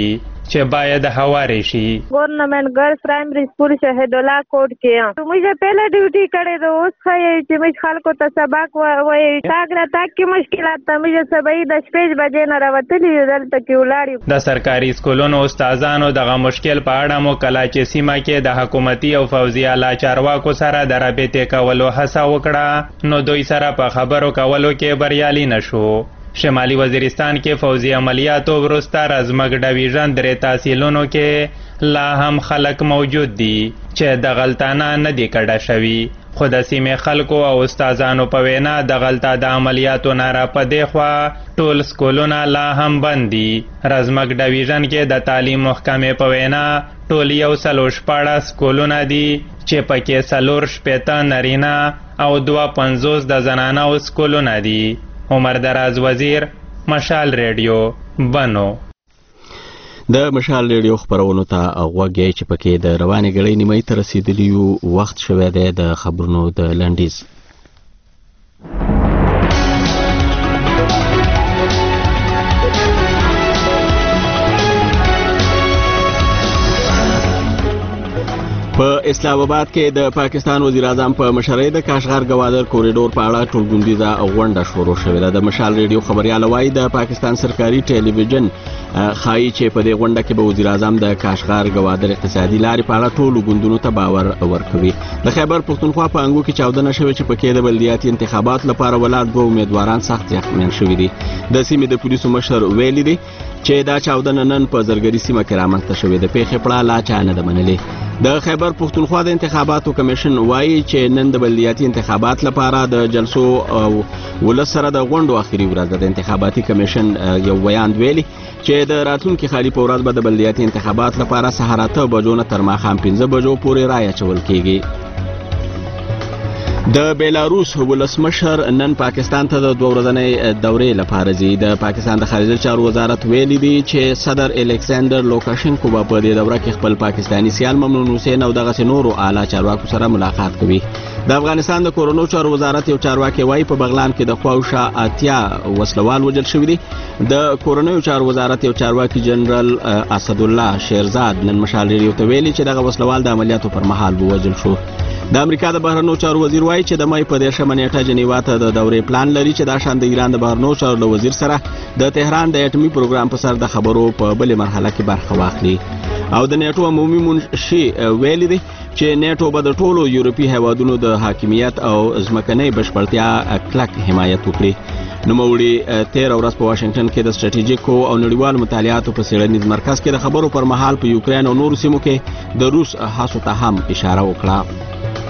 چې باید هوارې شي. Government girls primary school Shahidullah Kot के हैं मुझे पहले ड्यूटी करे तो उस खाए कि मुझे खाल को तो सबक वही तागरा तक की मुश्किलात था मुझे सबई दस पेज बजे न रावतली दल तक उलाड़ी. د سرکاري سکولونو استادانو دغه مشکل په اړه مو کله چې سیمه کې د حکومتي او فوزي اعلی چارواکو سره د رابطې کولو هڅه وکړه نو دوی سره په خبرو کولو کې بریالي نشو. شمالي وزیرستان کې فوزي عملیاتو وروسته رزمګ ډویژن درې تحصیلونو کې لا هم خلک موجود دي چې د غلطانه نه دي کډه شوي خو د سیمې خلکو او استادانو په وینا د غلطه د عملیاتو نه را پدې خوا ټول سکولونه لا هم بند دي. رزمګ ډویژن کې د تعلیم محکمې په وینا ټول یو سلو شپاړس سکولونه دي چې پکې څلور شپېته نارینه او دوه پنځوس د زنانو سکولونه دي. عمر دراز وزیر مشال ریډیو بنو. د مشال ریډیو خبرونو ته غوږی چې پکې د روانې غړې نیمې ته رسیدلی یو وخت شوی دی د خبرونو د لنډیز. په اسلام آباد کې د پاکستان وزیر اعظم په مشرۍ د کاشغر ګوادر کوریډور په اړه ټولګوندیزه غونډه شروع شوې ده. د مشال ریډیو خبريال وايي د پاکستان سرکاري ټلویزیون خایي چې په دې غونډه کې به وزیر اعظم د کاشغر ګوادر اقتصادي لارې په اړه ټولو ګوندونو ته باور ورکوي. د خیبر پښتونخوا په انګو کې چاودنه شوې چې پکې د بلدیاتي انتخابات لپاره ولاړ دوه امیدواران سخت زخمیان شوي دي. د سیمې د پولیسو مشر ویلي دي چې دا چاودنه نن په زرګري سیمه کې رامنځته شوې ده. پیښې پړه لا چا نه ده منلې. د خیبر پښتونخوا د انتخاباتو کمیشن وایي چې نن د بلدیاتي انتخابات لپاره د جلسو او ولس سره د غونډو اخري ورځ ده. د انتخاباتي کمیشن یو بیان ویلي چې د راتلونکي خالي په ورځ به د بلدیاتي انتخابات لپاره سهار اته بجو نه تر ماښام پنځه بجو پورې رایه اچول کیږي. د بیلاروس ولسمشر نن پاکستان ته د دوه ورځنۍ دورې لپاره ځي. د پاکستان د خارجه چارو وزارت ویلي دی چې صدر الکساندر لوکاشنکو به په دې دوره کې خپل پاکستاني سیال ممنون حسین او دغه نورو اعلی چارواکو سره ملاقات کوي. د افغانستان د کورونو چارو وزارت یو چارواکي وایي په بغلان کې د خواوشا اتیا وسلوال وژل شوي دي. د کورونو چارو وزارت یو چارواکي جنرال اسد الله شیرزاد نن مشال ریډیو ته ویلي چې دغه وسلوال د عملیاتو پر مهال وژل شو. د امریکا د بهرنیو چارو وزیر وایي چې د مای په دیرشمه نیټه جنیوا ته د دورې پلان لري چې دا شان د ایران د بهرنیو چارو د وزیر سره د تهران د اټومي پروګرام په سر د خبرو په بلې مرحله کې برخه واخلي. او د نیټو عمومي منشي ویلي دی چې نیټو به د ټولو یورپي هیوادونو د حاکمیت او ځمکنۍ بشپړتیا کلک حمایت وکړي. نوموړي تیر ورځ په واشنگټن کې د سټریټیژیکو او نړیوالو مطالعاتو په څېړنیز مرکز کې د خبرو پر مهال په یوکرين او نورو سیمو کې د روس هڅو ته هم اشاره وکړه.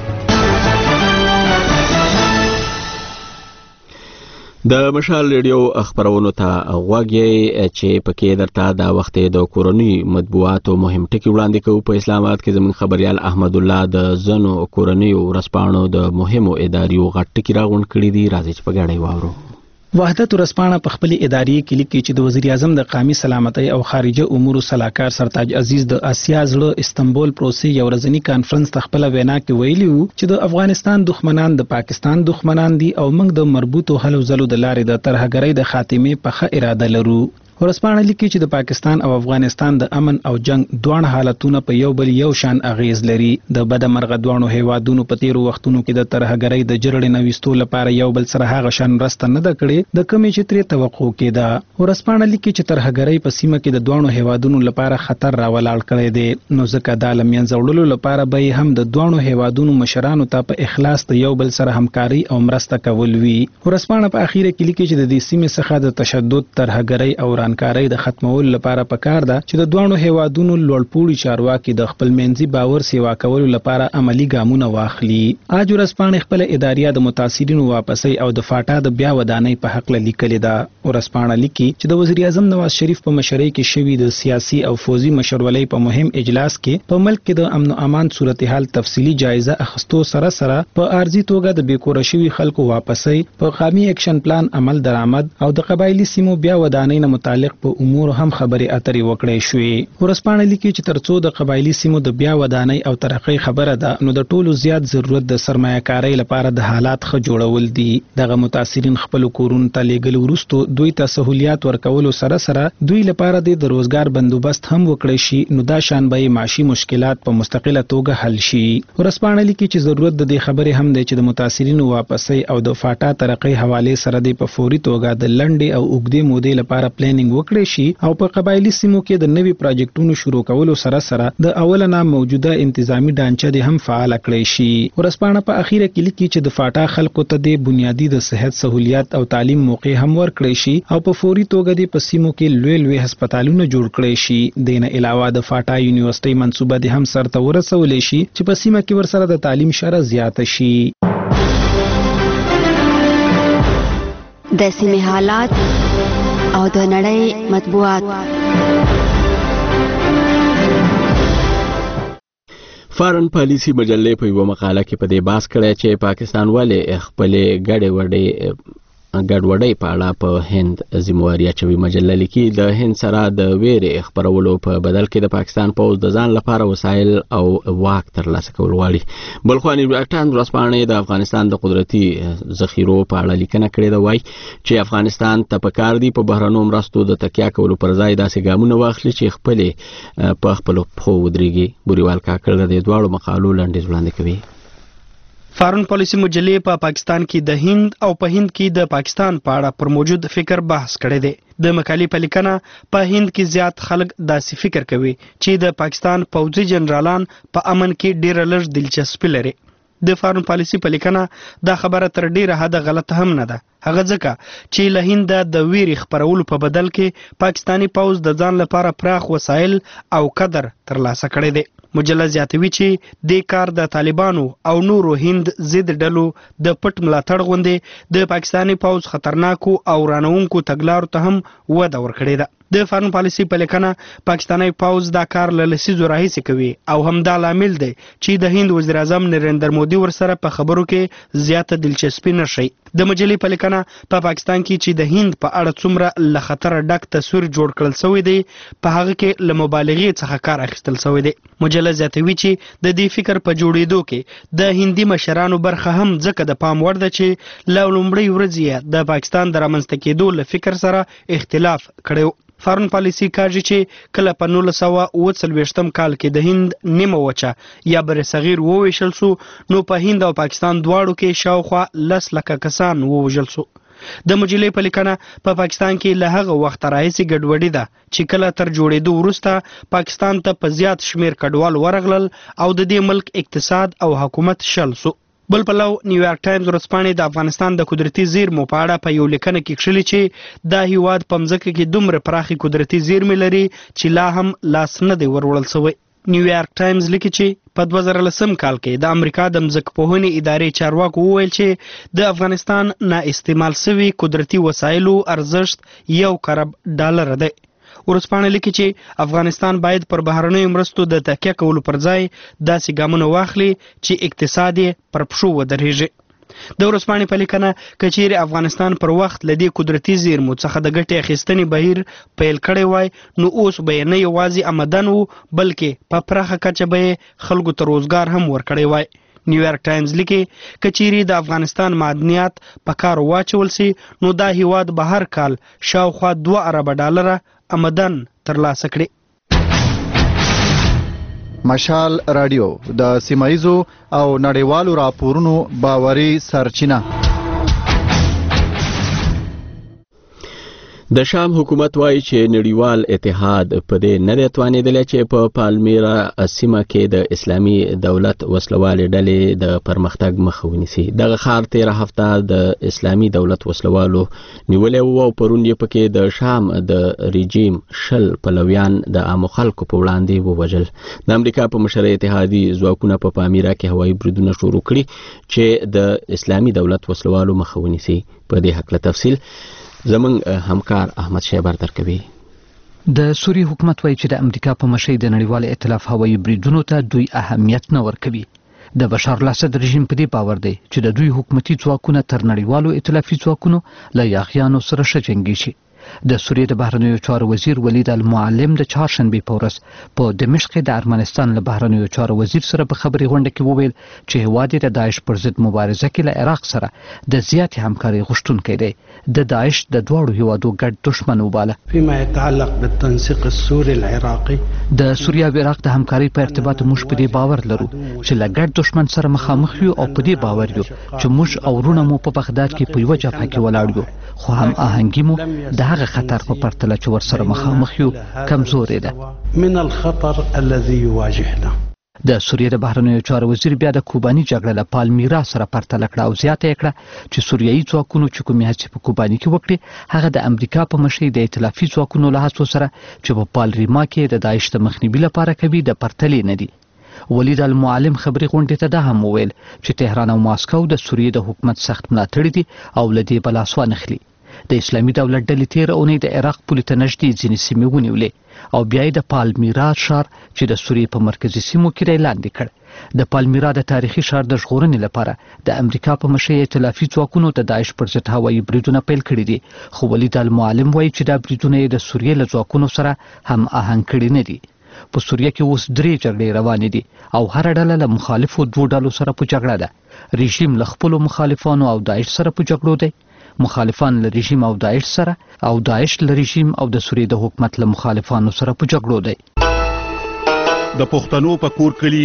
د مشال ریډیو خبرونو ته غوږی چې پکې درته دا وخت د کورونی مطبوعاتو مهم ټکی وړاندې کوو. په اسلام آباد کې زموږ خبريال احمد الله د زنو کورونی ورسپانو د مهمو اداریو غټ ټکی راغونډ کړي دي. راځي چې په ګډه واورو. وحدت ورسپانه په خپل اداري کې لیکي چې د وزیر اعظم د قومي سلامتۍ او خارجه امور صلاحکار سرتاج عزیز د آسیا زړه استنبول پروسې یو ورځنی کانفرنس ته خپل وینا کې ویلي وو چې د افغانستان دښمنان د پاکستان دښمنان دي او موږ د مربوطو هلو ځلو د لارې د ترهګرۍ د خاتمې په ښه اراده لرو. ورسپانه لیکي چې د پاکستان او افغانستان د امن او جنگ دوه حالتونه په یو بل یو شان اغیز لري. د بدمرغه دوه هیوادونو په تیرو وختونو کې د ترهګرۍ د جرړې نوښتو لپاره یو بل سره هغه شان رسته نه د کړي د کمی چې ترې توقع کېده. ورسپانه لیکي چې ترهګرۍ په سیمه کې د دوه هیوادونو لپاره خطر راولاړ کړی دی نو ځکه د لمین زوړلو لپاره به هم د دوه هیوادونو مشرانو ته په اخلاص د یو بل سره همکاري او مرسته کول وی. ورسپانه په اخیره کې لیکي چې د دې سیمې څخه د تشدد ترهګرۍ او انکارۍ د ختمولو لپاره پکار ده چې د دوه هیوادونو لوړپوړي چارواکي د خپل منځي باور سیوا کولو لپاره عملی ګامونه واخلي. اج ورسپانه خپل اداریه د متاثرینو واپسي او د فاټا د بیا ودانۍ په حق لیکلې ده. ورسپانه لیکي چې د وزیر اعظم نواز شریف په مشرۍ کې شوی د سیاسي او فوزي مشورولۍ په مهم اجلاس کې په ملک کې د امن او امان صورتحال تفصیلی جایزه اخستو سره سره په ارزي توګه د بیکوره شوی خلکو واپسي په قومي اکشن پلان عمل درآمد او د قبایلی سیمو بیا ودانۍ نه متعلق متعلق په امور هم خبرې اترې وکړې شوې. ورسپانه لیکي چې ترڅو د قبایلی سیمو د بیا ودانۍ او ترقۍ خبره ده نو د ټولو زیات ضرورت د سرمایه‌کارۍ لپاره د حالات ښه جوړول دي. دغه متاثرین خپل کورونو ته لیږل وروسته دوی ته سہولیات ورکولو سره سره دوی لپاره د روزګار بندوبست هم وکړي شي نو دا شان به معاشي مشکلات په مستقله توګه حل شي. ورسپانه لیکي چې ضرورت د دې خبرې هم دی چې د متاثرینو واپسۍ او د فاټا ترقۍ حواله سره د په فوري توګه د لنډې او اوږدې مودې لپاره پلانینګ وکړي شي او په قبایلی سیمو کې د نوي پروجیکټونو شروع کولو سره سره د اولنا موجوده انتظامی ډانچه د هم فعال کړی شي. ورسپانه په اخیره کې لیکي چې د فاټا خلکو ته د بنیادی د صحت سہولیات او تعلیم موقع هم ورکړي شي او په فوري توګه د پسیمو کې لوی لوی هسپتالونه جوړ کړي شي. دینه علاوه د فاټا یونیورسيټي منصوبه د هم سرته ورسولې شي چې په سیمه کې ورسره د تعلیم شره زیاته شي. د سیمې حالات او د نړۍ مطبوعات. فارن پالیسی مجلې په یوه مقاله کې په دې بحث کړی چې پاکستان ولې خپلې ګډې وډې ګډوډۍ په اړه په هند ذمہواري اچوي. مجله لیکي د هند سره د ویرې خپرولو په بدل کې د پاکستان پوځ د ځان لپاره وسایل او واک ترلاسه کول غواړي. بلخو نیویارک ټایمز ورځپاڼې د افغانستان د قدرتي ذخیرو په اړه لیکنه کړې ده. وایي چې افغانستان ته پکار دی په بهرنیو مرستو د تکیه کولو پر ځای داسې ګامونه واخلي چې خپلې په خپلو پښو ودرېږي. بوریوال کاکړ د دواړو مقالو لنډیز وړاندې کوي. فارن پالیسی مجلې په پا پاکستان کې د هند او په هند کې د پاکستان په اړه پر موجود فکر بحث کړی دی. د مقالې په لیکنه په هند کې زیات خلک داسې فکر کوي چې د پاکستان پوځي جنرالان په امن کې ډېره لږ دلچسپي لري. د فارن پالیسی په لیکنه دا خبره تر ډیره حده غلطه هم نه ده. هغه ځکه چې له هند د ویرې خپرولو په بدل کې پاکستانی پوځ د ځان لپاره پراخ وسایل او قدر ترلاسه کړی دی. مجله زیاتوي چې د کار د طالبانو او نورو هند ضد ډلو د پټ ملاتړ غوندې د پاکستانی پوځ خطرناکو او رانونکو تګلارو ته هم وده ورکړې ده. د فارن پالیسی په لیکنه پاکستانی پوځ دا کار له لسیزو راهیسې کوي او همدا لامل دی چې د هند وزیر اعظم نریندر مودي ورسره په خبرو کې زیاته دلچسپي نشي. د مجلې په لیکنه په پاکستان کې چې د هند په اړه څومره له خطر ډک تصویر جوړ کړل شوی دی په هغه کې له مبالغې څخه کار اخیستل شوی دی. مجله زیاتوي چې د دې فکر په جوړېدو کې د هندي مشرانو برخه هم ځکه د پام وړ ده چې له لومړۍ ورځې د پاکستان د رامنځته کېدو له فکر سره اختلاف کړی. فارن پالیسی کاږي چې کله په نولس سوه اوه څلوېښتم کال کې د هند نیمه وچه یا بر صغیر وویشل سو نو په هند او پاکستان دواړو کې شاوخوا لس لکه کسان ووژل سو. د مجلې په لیکنه په پا پاکستان کې له هغه وخت راهیسې ګډوډي ده چې کله تر جوړېدو وروسته پاکستان ته په زیات شمیر کډوال ورغلل او د دې ملک اقتصاد او حکومت شل سو. بل پلو نیویارک ټایمز ورځپاڼې د افغانستان د قدرتي زیرمو په اړه په یو لیکنه کې کښلي چې دا هیواد په مځکه کې دومره پراخې قدرتي زیرمې لري چې لا هم لاس نه دی وروړل شوی. نیویارک ټایمز لیکي چې په دوه زره لسم کال کې د امریکا د مځکپوهنې ادارې چارواکو وویل چې د افغانستان نااستعمال شوي قدرتي وسایلو ارزښت یو کرب ډالر دی. ورځپاڼه لیکي چې افغانستان باید پر بهرنیو مرستو د تکیه کولو پر ځای داسې ګامونه واخلي چې اقتصاد یې پر پښو ودرېږي. د ورځپاڼې په لیکنه که چیرې افغانستان پر وخت له دې قدرتي زیرمو څخه د ګټې اخیستنې بهیر پیل کړی وای نو اوس به یې نه یوازې آمدن و بلکې په پراخه کچه به یې خلکو ته روزګار هم ورکړی وای. نیویارک ټایمز لیکي که چیرې د افغانستان معدنیات په کار واچول سي نو دا هیواد به هر کال شاوخوا دوه اربه ډالره آمدن ترلاسه کړي. مشال رادیو د سیمایزو او نړیوالو راپورونو باوري سرچینه. د شام حکومت وایي چې نړیوال اتحاد په دې نه دی توانېدلی چې په پالمیرا سیمه کې د اسلامي دولت وسلوالې ډلې د پرمختګ مخه ونیسي. دغه ښار تېره هفته د اسلامي دولت وسلوالو نیولی و او پرون یې پکې د شام د رژیم شل پلویان د عامو خلکو په وړاندې ووژل. د امریکا په مشرۍ اتحادي ځواکونه په پامیرا کې هوایي بریدونه شروع کړي چې د اسلامي دولت وسلوالو مخه ونیسي. په دې هکله تفصیل زمونږ همکار احمد شیبر درکوي. د سوریې حکومت وایي چې د امریکا په مشرۍ د نړیوال ائتلاف هوایي بریدونو ته دوی اهمیت نه ورکوي. د بشار الاسد رژیم په دې باور دی چې د دوی حکومتي ځواکونه تر نړیوالو ائتلافي ځواکونو له یاغیانو سره ښه جنګي شي. د سوریې د بهرنیو چارو وزیر ولید المعلم د چهارشنبې په ورځ په دمشق کې د ارمنستان له بهرنیو چارو وزیر سره په خبري غونډه کې وویل چې هیواد د داعش پر ضد مبارزه کې له عراق سره د زیاتې همکاري غوښتونکی دی. د داعش د دواړو هیوادو ګډ دښمن وباله. فيما يتعلق بالتنسيق السوري العراقي د سوریه او عراق د همکاري په ارتباط موږ په دې باور لرو چې له ګډ دښمن سره مخامخ یو او په دې باور یو چې موږ او ورونه مو په بغداد کې په یوه جبهه کې ولاړ یو، خو هم آهنګي مو د هغه خطر په پرتله چې ورسره مخامخ یو کمزورې ده. من الخطر الذي يواجهنا. د سوریې د بهرنیو چارو وزیر بیا د کوباني جګړه له پالمیرا سره پرتله کړه او زیاته یې کړه چې سوریایي ځواکونو چې کومې هڅې په کوباني کې وکړې هغه د امریکا په مشرۍ د ائتلافي ځواکونو له هڅو سره چې په پالریما کې د داعش د مخنیوي لپاره کوي د پرتلې نه دي. ولید المعلم خبري غونډې ته دا هم وویل چې تهران او ماسکو د سوریې د حکومت سخت ملاتړي دي او له دې به لاس وانخلي. د اسلامي دولت ډلې تېره اونۍ د عراق پولې ته نږدې ځینې سیمې ونیولې او بیا یې د پالمیرا ښار چې د سوریې په مرکزي سیمو کې دی لاندې کړ. د پالمیرا د تاریخي ښار د ژغورنې لپاره د امریکا په مشرۍ ائتلافي ځواکونو د داعش پر ضد هوایي بریدونه پیل کړي دي، خو ولید المعلم وایي چې دا بریدونه یې د سوریې له ځواکونو سره هم آهنګ کړي نه دي. په سوریه کې اوس درې جګړې روانې دي او هر ډله له مخالفو دوو ډلو سره په جګړه ده. رژیم له خپلو مخالفانو او داعش سره په جګړو دی، مخالفان له رژیم او داعش سره او داعش له رژیم او د سوریې د حکومت له مخالفانو سره په جګړو دی. د پښتنو په کور کلی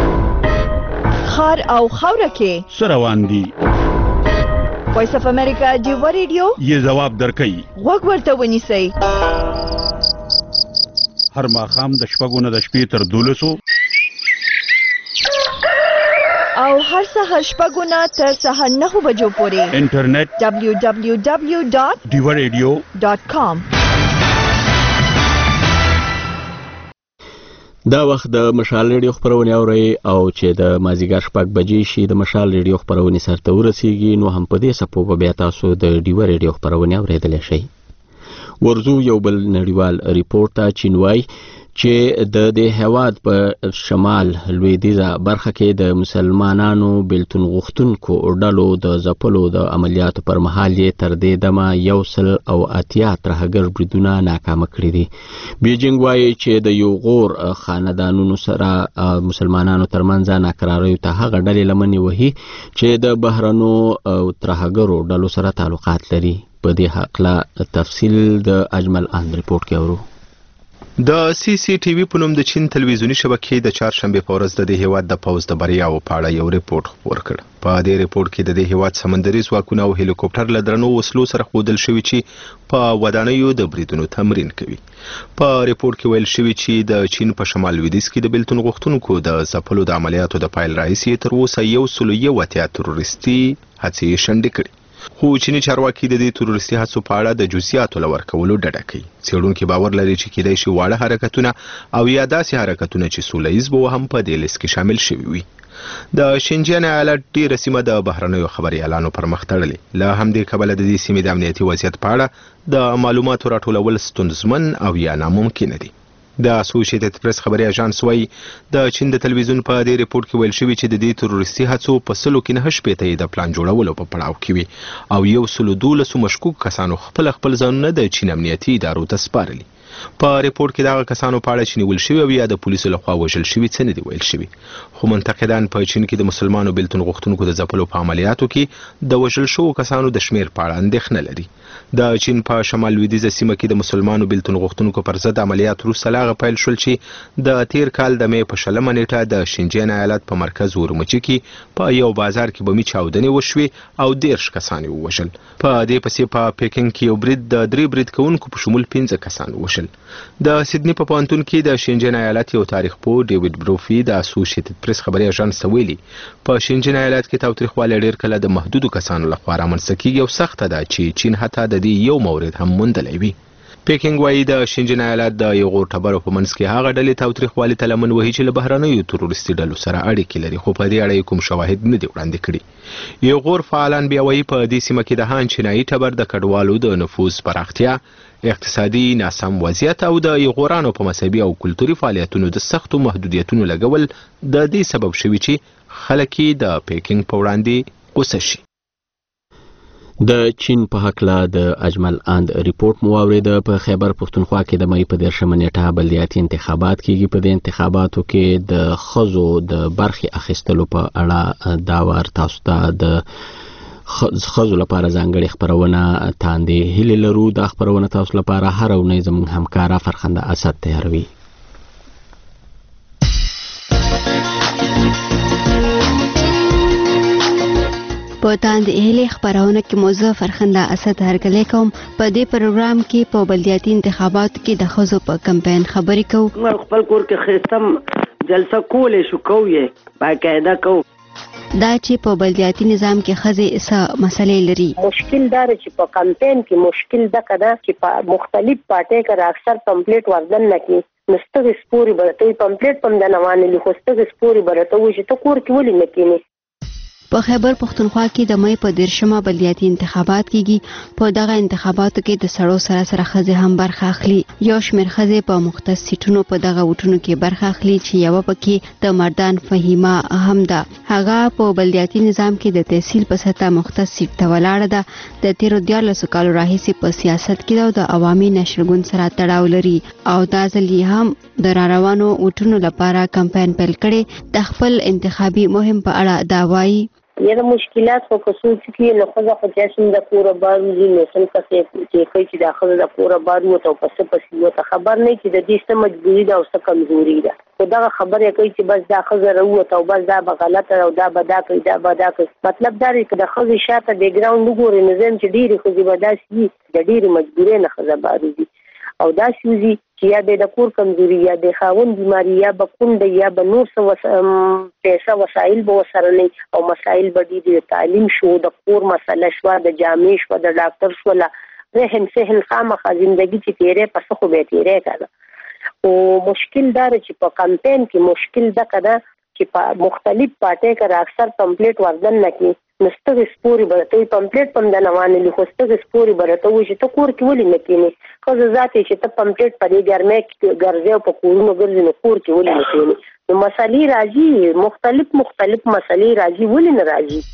خار او خوره کې څه روان دي؟ وایس اف امریکا ډیو ریډیو یې ځواب درکوي. غوږ ورته ونیسئ. هر ماښام د شپږو نه د شپې تر دولسو او هر سهار شپږو نه تر سهار نهو بجو پورې انټرنیټ دبلیو دبلیو دبلیو ډاټ ډیو ریډیو ډاټ کام. دا وخت د مشال ریډیو خبرونه اوري او چې د مازیګر شپږ بجې شي د مشال ریډیو خبرونه سرته ورسیږي نو هم په دې سپو به بیا تاسو د ډیو ریډیو خبرونه اوریدلی شئ. ورزو یو بل نړیوال ریپورت ته چین وایي چې د دې هیواد په شمال لویدیځه برخه کې د مسلمانانو بیلتون غوښتونکو ډلو د ځپلو د عملیاتو پر مهال یې تر دې دمه یو سل او اتیا ترهګر بریدونه ناکامه کړي دي. بیجینګ وایي چې د یو غور خاندانونو سره مسلمانانو ترمنځ ناکراریو ته هغه ډلې لمنې وهي چې د بهرنو ترهګرو ډلو سره تعلقات لري. په دې حقله تفصیل د اجمل ان ریپورت کې اورو. د سی سی ټي وي په نوم د چین تلویزیونی شبکې د چهارشنبې په ورځ د دې هیواد د پوځ د بریاو په اړه یو ریپورت خپور کړ. په دې ریپورت کې د دې هیواد سمندري ځواکونه او هلیکوپټر له درنو وسلو سره ښودل شوي چې په ودانیو د بریدونو تمرین کوي. په ریپورت کې ویل شوي چې د چین په شمال لویدیځ کې د بیلتون غوښتونکو د ځپلو د عملیاتو د پیل راهیسې تر اوسه یو سل یو اتیا تروریستي هڅې شنډې کړي. خو چینی چارواکي د دې تروریستي هڅو په اړه د جزئیاتو له ورکولو ډډه کوي. څېړونکي باور لري چې کیدای شي واړه حرکتونه او یا داسې حرکتونه چې سوله ییز به هم په دې لیست کې شامل شوي وي. د شینجیان ایالت ډېره سیمه د بهرنیو خبریالانو پر مخ تړلې. له همدې کبله د دې سیمې د امنیتي وضعیت په اړه د معلوماتو راټولول ستونزمن او یا ناممکنه دي. د اسوسییټډ پریس خبري اژانس وايي د چین د تلویزیون په دې ریپورت کې ویل شوی چې د دې تروریستي هڅو په سلو کې نه شپېته د پلان جوړولو په پړاو کې وي او یو سلو دولسو مشکوک کسانو خپل خپل ځانونه د چین امنیتي ادارو ته سپارلي. په ریپورت کې دغه کسانو په اړه چې نیول شوي او یا د پولیسو لخوا وژل شوي څه نه دي ویل شوي. خو منتقدان په چین کې د مسلمانو بیلتون غوښتونکو د ځپلو په عملیاتو کې د وژل شوو کسانو د شمیر په اړه اندېښنه لري. د چین په شمال لویدیځه سیمه کې د مسلمانو بیلتون غوښتونکو پر ضد عملیات وروسته لا هغه پیل شول چې د تیر کال د مې په شلمه نیټه د شینجیان ایالت په مرکز اورمچي کې په یو بازار کې بمي چاودنې وشوې او دیرش کسان یې ووژل. په دې پسې په پیکینګ کې یو برید د درې برید کوونکو په شمول پنځه کسان ووژل. د سیدنی په پوهنتون کې د شینجیان ایالت یو تاریخ پوه ډیوډ بروفي د اسوسییټډ پریس خبري اژانس ته ویلي په شینجیان ایالت کې تاوتریخوالی ډېر کله د محدودو کسانو لخوا رامنځته کېږي او سخته ده چې چین حتی د دې یو مورد هم موندلی وي. پیکینګ وایي د شینجیان ایالت د یغور ټبرو په منځ کې هغه ډلې تاوتریخوالي ته لمن وهي چې له بهرنیو تروریستي ډلو سره اړیکې لري، خو په دې اړه کوم شواهد نه دي وړاندې کړي. یغور فعالان بیا وایي په دې سیمه کې د هان چینایي ټبر د کډوالو د نفوذ پراختیا، اقتصادي ناسم وضعیت او د یغورانو په مذهبي او کلتوري فعالیتونو د سختو محدودیتونو لګول د دې سبب شوي چې خلک د پیکینګ په وړاندې غوسه شي. د چین په حقله د اجمل اند ریپورت مو واورېده. په خیبر پښتونخوا کې د مې په دیرشمه نیټه بلدیاتي انتخابات کیږي. په دې انتخاباتو کې د ښځو د برخې اخیستلو په اړه دا وار تاسو ته د ښځو لپاره ځانګړې خپرونه تاندې هیلې لرو. دا خپرونه تاسو لپاره هره اونۍ زموږ همکاره فرخنده اسد تیاروي. په تاندې هیلې خپرونه کې موضوع فرخنده اسد هرکلی کوم. په دې پروګرام کې په بلدیاتي انتخاباتو کې د ښځو په کمپاین خبرې کوو. موږ خپل کور کې خستم جلسه کولې شو کوې باقاعده کو دا چې په بلدیاتي نظام کې ښځې څه مسلې لري. مشکل دا چې په کمپاین کې مشکل دا کده چې په مختلف پارټي کې اکثر کمپلیټ وردن نه کی نستغ سپوري برته کمپلیټ پم د نوانه لیکوستغ سپوري برته وي چې ته کور کې ولې نه کینی. په خیبر پښتونخوا کې د مې په دیرشمه بلدیاتي انتخابات کیږي. په دغه انتخاباتو کې د سړو سره سره ښځې هم برخه اخلي. یو شمېر ښځې په مختص سیټونو په دغه وټونو کې برخه اخلي چې یوه پکې د مردان فهیمه هم ده. هغه په بلدیاتي نظام کې د تحصیل په سطح مختص سیټ ته ولاړه ده. د تیرو دیارلسو کالو راهیسې په سیاست کې ده او د عوامي نشرګون سره تړاو لري او دا ځل یې هم د راروانو وټونو لپاره کمپاین پیل کړی. د خپل انتخابي مهم په اړه دا وایي. یره مشکلات خو خصوص کې نه خو ځکه چې د پوره بارو نه سم کسې چې کوي چې د خپل د پوره بارو ته پس پس یو ته خبر نه چې د دې څه مجبوری ده او څه کمزوري ده. خو دا خبره کوي چې بس دا خزه راوته او بس دا به غلطه او دا به دا کوي دا به دا کوي. مطلب دا دی چې د خزه شاته بیک ګراوند وګوري نظام چې ډیره خو به داسي د ډیره مجبورې نه خزه بارو دي او دا شوزي چې یا د کور کمزوري یا د خاوند بیماری یا به کونډه یا به نور څه پیسې وسایل به وسره نه او مسایل به د تعلیم شو د کور مسله شو د جامع شو د ډاکټر شو لا رحم سهل خامخا ژوندۍ چې تیرې پس خو به تیرې کړه. او مشکل دار چې په کمپاین کې مشکل دا کده چې په مختلف پارټي کې اکثر کمپلیټ وردن نه کی نستغ سپوري برته کمپلیټ پم د نوانه لیکوستغ سپوري برته وي چې ته کور کې ولې نه کینی. خو ذاتي چې ته کمپلیټ پرې ګرمه کې ګرځي او په کورونو ګرځي نو کور کې ولې نه کینی. نو مسالې راځي مختلف مختلف مسالې راځي ولې نه راځي.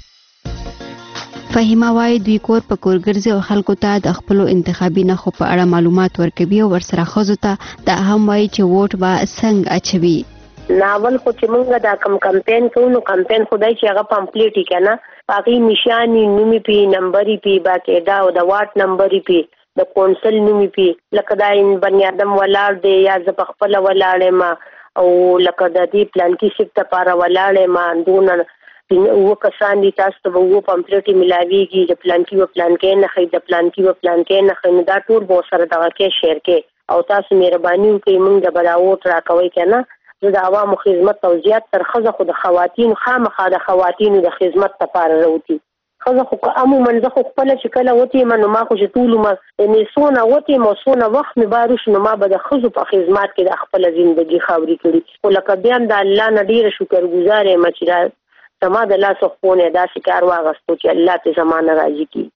فهیمه وايي دوی کور په کور ګرځي او خلکو ته د خپل انتخابي نخو په اړه معلومات ورکوي او ورسره ښځو ته دا هم وايي چې ووټ به څنګه اچوي. ناول خو چې مونږ دا کم کمپاین کوو نو کمپاین خدای چې هغه پمپلیټ کنا باقي نشانی نومي پی نمبرې پی باقاعده او د واټ نمبرې پی د کونسل نومي پی لکه دا بنی آدم ولاړ دی یا ز په خپل ولاړې ما او لکه د دې پلان کې شپ ته پاره ولاړې ما اندونه وو کسان دي تاسو ته وو پمپلیټ ملاويږي د پلان کې و پلان کې نه خې د پلان کې و پلان کې نه خې دا ټول به سره دغه کې شیر کې او تاسو مهرباني وکړئ مونږ د بلاوټ راکوي کنه زه د عوامو خدمت او زیات تر خزه خو د خواتین خامخا د خواتینو د خدمت لپاره راوتی. خزه خو عموما زه خو خپل چې کله وتی منو ما خو چې ټول ما نه سونه وتی مو سونه وخت مې باروش نو ما به د خزو په خدمت کې د خپل ژوندۍ خاوري کړی. خو لکه بیا د الله نه ډیر شکرګزار یم چې زما د لاس خپونه داسې کار واغستو چې الله ته زمانه راځي کی.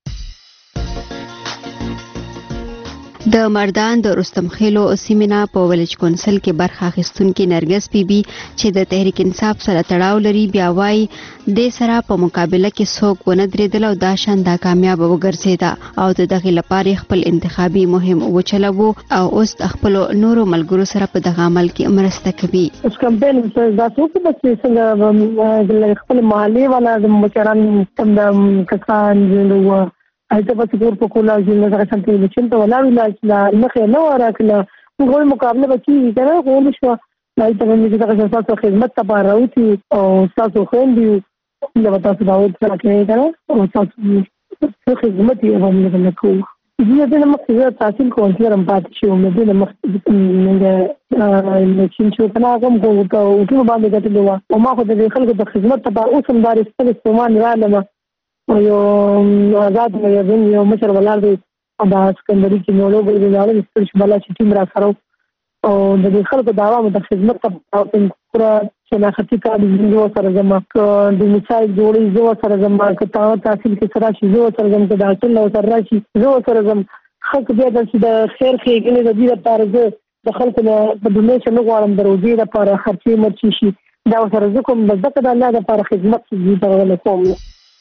د مردان د رستم خیلو سیمینا په ولج کونسل کې برخه اخیستونکې نرګس بی بی چې د تحریک انصاف سره تړاو لري بیا وايي د سره په مقابله کې څوک ونه درېدل او دا شان دا کامیاب وګرځیدا او د دغه لپاره خپل انتخابي مهم وچلوو او اوس خپل نورو ملګرو سره په دغه عمل کې مرسته کوي. اس کمپاین دا څوک به څنګه خپل محلي والا د مشران کم د کسان جوړو ایته په کور په کولا چې نه څنګه څنګه چې ته ولا ولا چې نه خې نه وراکله موږ مقابله بچي کنه خو نشو ایته په دې څنګه تاسو خدمت ته راوتی او تاسو خوندي نو تاسو دا وځه کې کنه او تاسو خدمت یې باندې نه کوو. دې د مخکې تحصیل کوم چې رم پاتې شو مې د مخکې نه چې چې کنه کوم کوو ټول باندې کتلو او ما خو د خلکو د خدمت ته اوس هم دار استل استعمال رالم یو آزاد مې یو مشر ولر دی دا سکندري کې نو لوګو دی دا ستل شماله چې ټیم را سره او د دې خلکو د عوامو د خدمت ته پورا چې نه خطي کار دی سره زما د مثال جوړي زو سره زما کته تحصیل کې سره شي زو سره زما د اصل نو سره شي زو سره زما خلک بیا د خیر خېګنې د دې لپاره د خلکو په ډونیشن غواړم دروځي لپاره خرچې مرچي شي دا سره زکم د ځکه د الله لپاره خدمت دې ته کوم.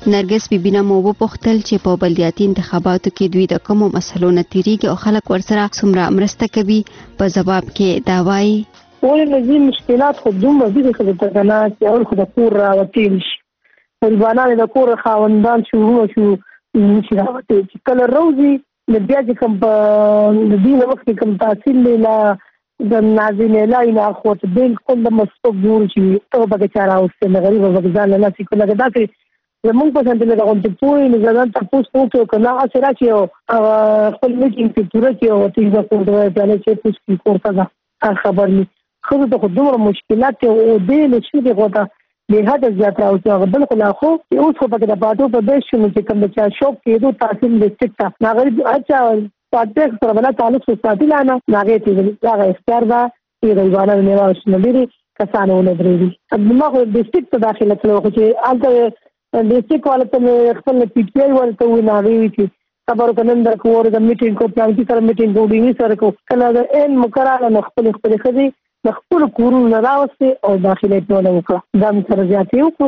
نرګس بیبینه مو وپوښتل چې په بلدیاتي انتخاباتو کې دوی د کومو مسلو نه تیریږي او خلک ورسره څومره مرسته کوي. په جواب کې دا وایي ولې لږی مشکلات خو دومره دي چې د کنه چې اول خو د کور راوتل شي ولبانان د کور خاوندان شو شو چې راوتل چې کله روزي د بیا چې کوم د دې وخت کوم تحصیل لا د نازنه لا نه خو ته بالکل د مستوب جوړ شي ته به چاره اوسه نه غریب وګزان نه سې کله دا چې زمونږ په څنډه له غونډې پوي نه ځان تاسو ته کنه اثر اچي او خپل میټینګ په پوره کې او تیزه کوډه ځاله چې تاسو کوړه دا خبر نه خو د خودمو مشکلات او دې له شي دغه له هدا زیات او څنګه بل خو لا خو اوس خو په د پاتو په بیس شنو چې کوم چې شوق کې دوه تحصیل لیسټا ناغریب اچھا پاتې سره بل تعلق ساتي لانا ناغې ته دا اختیار دا چې غیبانه نه واشنه لري کسانو نه درېږي دغه د ډیسټریکټ په داخله کې خو چې الته د ډیسټریکټ والته خپل پی ټی آی ورته وناوي چې خبر کنن د کوور د میټینګ کو پلان کې سره میټینګ وډینګ سره کو کله د ان مقرره نه خپل خپل خدي د خپل کورونو راوستي او داخله ټول وکړه دا سره زیاتې وکړو.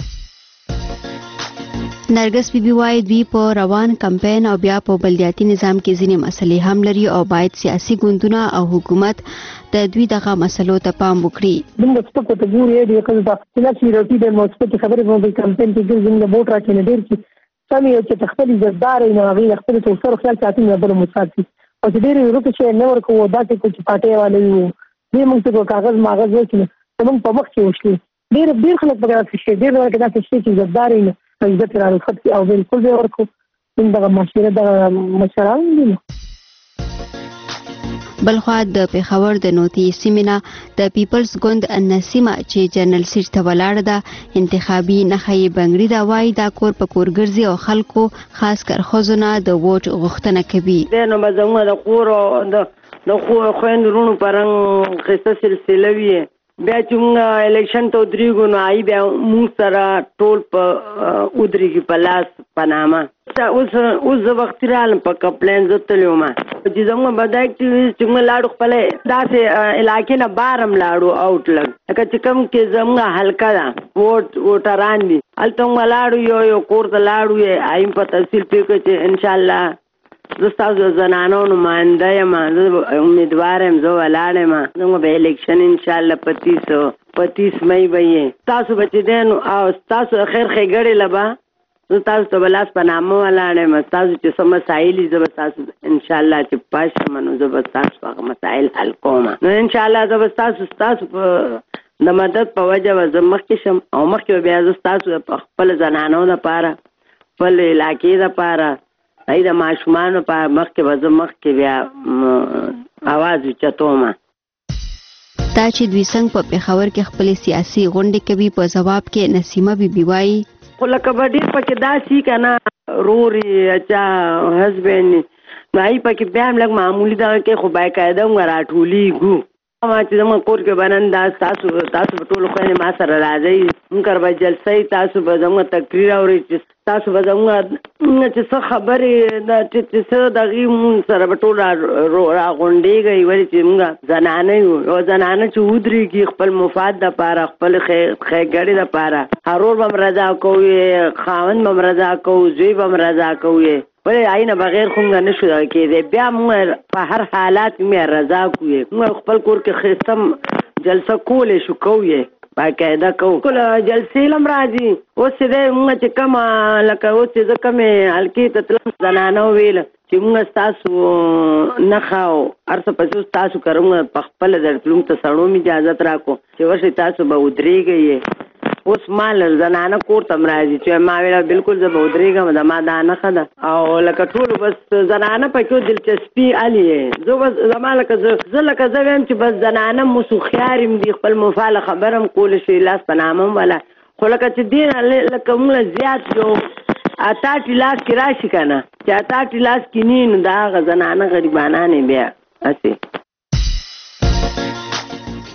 نرګس بیبي وايي دوی په روان کمپاین او بیا په بلدیاتي نظام کې ځینې مسلې هم لري او باید سیاسي ګوندونه او حکومت د دوی دغه مسلو ته پام وکړي. موږ څه په ګوري دی چې دا چې روټي د مثبت خبرې په کمپاین کې ګرځي د ووټ راکې نه ډیر چې سمې چې تخپل زردار نه غي خپل څو سره خیال ساتي نه بل مساعد او چې ډیر روټي چې نه ورکو دا چې پټه والے دې موږ ته کاغذ ماغذ وکړي موږ په مخ کې وشلي ډیر ډیر خلک په کې شي ډیر ورکه دا چې زردار نه عزت را رخصت او بالکل به ورکو دغه مشوره د مشران دي. بلخوا د پیښور د نوتی سیمینا د پیپلز ګوند النسیمه چې جنرال سیټ ته ولاړ ده انتخابي نخې بنگړي دا وای دا کور په کور ګرځي او خلکو خاص کر خوځونه د ووټ غوښتنه کوي. د نو مزمه د کور د د خو خويندرونو پرنګ قصه سلسله وی بیا چې موږ الیکشن ته درېګو نو آی بیا موږ سره ټول په ودرېږي په لاس پنامه اوس اوس وخت رالم په کمپلین زتلو ما چې زموږ بد اکټیویست چې موږ لاړو خپل داسې علاقې نه بارم لاړو آوټ لګ لکه چې کوم کې زموږ حلقه ده ووټ ووټران دي هلته موږ لاړو یو یو کور ته لاړو یې آیم په تحصیل پرېکړو چې انشاءالله زه ستاسو زنانو نماینده یم زه امیدوار یم زه ولاړ یم زموږ به الیکشن انشاءالله پتیس پتیس مئی به یې تاسو به چې دی نو او ستاسو خیر ښېګړې له به زه تاسو ته به لاس په نامه ولاړ یم ستاسو چې څه مسایل دي زه به ستاسو انشاءالله چې پاس شم نو زه به ستاسو هغه مسایل حل کوم نو انشاءالله زه به ستاسو ستاسو په د مدد په وجه به زه مخکې شم او مخکې به بیا زه ستاسو په خپل زنانو دپاره خپل علاقې دپاره ای د ماشومانو په مخ کې وځه مخ کې بیا आवाज چتومه. دا چې دوی څنګه په پیښور کې خپل سیاسي غونډې کوي په جواب کې نسیمه بیبي وایي خو لکه به ډېر پکې داسې که نه روري اچا هسبینډ نو هغې پکې بیا هم لږ معمولي دغه کې خو باقاعده موږ راټولېږو ما چې زموږ کور کې به نن دا تاسو تاسو به ټولو خویندې ما سره راځئ موږ به جلسه تاسو به زموږ تقریر اورئ چې تاسو به زموږ چې څه خبرې چې څه دغې مونږ سره به ټول راغونډېږئ ولې چې موږ زنانه یو یو زنانه چې ودرېږي خپل مفاد دپاره خپل ښېګړې دپاره هرور به م رضا کوو خاوند به م رضا کوو زوی به م رضا کوو ولې هغې نه بغیر خو موږ نه شو دغه کېدی بیا موږ په هر حالات کې موږ رضا کوو موږ خپل کور کې ښایسته جلسه کولی شو کوو یې باقاعده کوو کله جلسې هم راځي اوس چې دی موږ چې کومه لکه اوس چې زه کومې حلقې ته تلم زنانه وویل چې موږ ستاسو نښه او هر څه پسې اوس تاسو کره موږ په خپله درتلو ته سړو م اجازت راکړو چې ورشئ تاسو به ودرېږئ اوس ما زنانه کور ته م راځي چې ما ویله بالکل زه به ودرېږم زما دا نښه ده او لکه ټولو بس زنانه پکې دلچسپي هلې یې زه بس زما لکه زه زه لکه زه وایم چې بس زنانه مو هوښیار یم دي خپل مفاله خبره هم کولی شي لاس په نامه هم ولا خو لکه چې دې نه لکه موږ زیات یو اتاټي لاس کې راشي که نه چې اتاټي لاس کې نه نو د هغه زنانه غریبانانې بیا هسې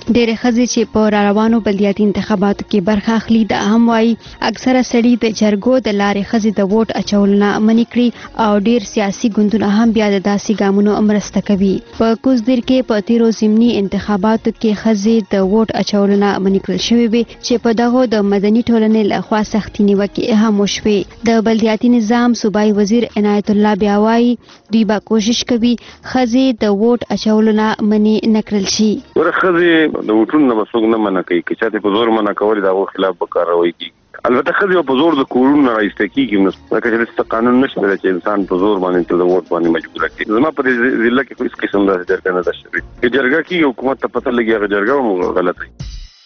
ډېر خزي چې په روانو بلدیاتي انتخاباتو کې برخه اخلي د هم وايي اکثره سړي د جرګو د لارې خزي د ووټ اچولنه منې کړی او ډېر سیاسي ګوندونه هم بیا د داسې ګامونو مرسته کوي. په کوزدیر کې په تیرو ضمني انتخاباتو کې خزي د ووټ اچولنه منې کړل شوې وي چې په دغه د مدني ټولنې لخوا سختي نیوکې هم وشوې. د بلدیاتي نظام صوبایي وزیر عنایت الله بیا وايي دوی به کوشش کوي خزي د ووټ اچولنه منې نه کړل شي. ورخزي د وټونو نه مسوګ نه منع کوي چې چاته په زور منع کول دا خلاف به کاروي کی. البته خزي په زور د کورونو راځي کیږي نو لکه چې قانون نشته چې انسان په زور باندې ته د ووټ باندې مجبور کړي. زما په ضلع کې هیڅ قسم د جرګه نه ده شوی. چې جرګه کې حکومت ته پته لګي هغه جرګه مو غلط دی.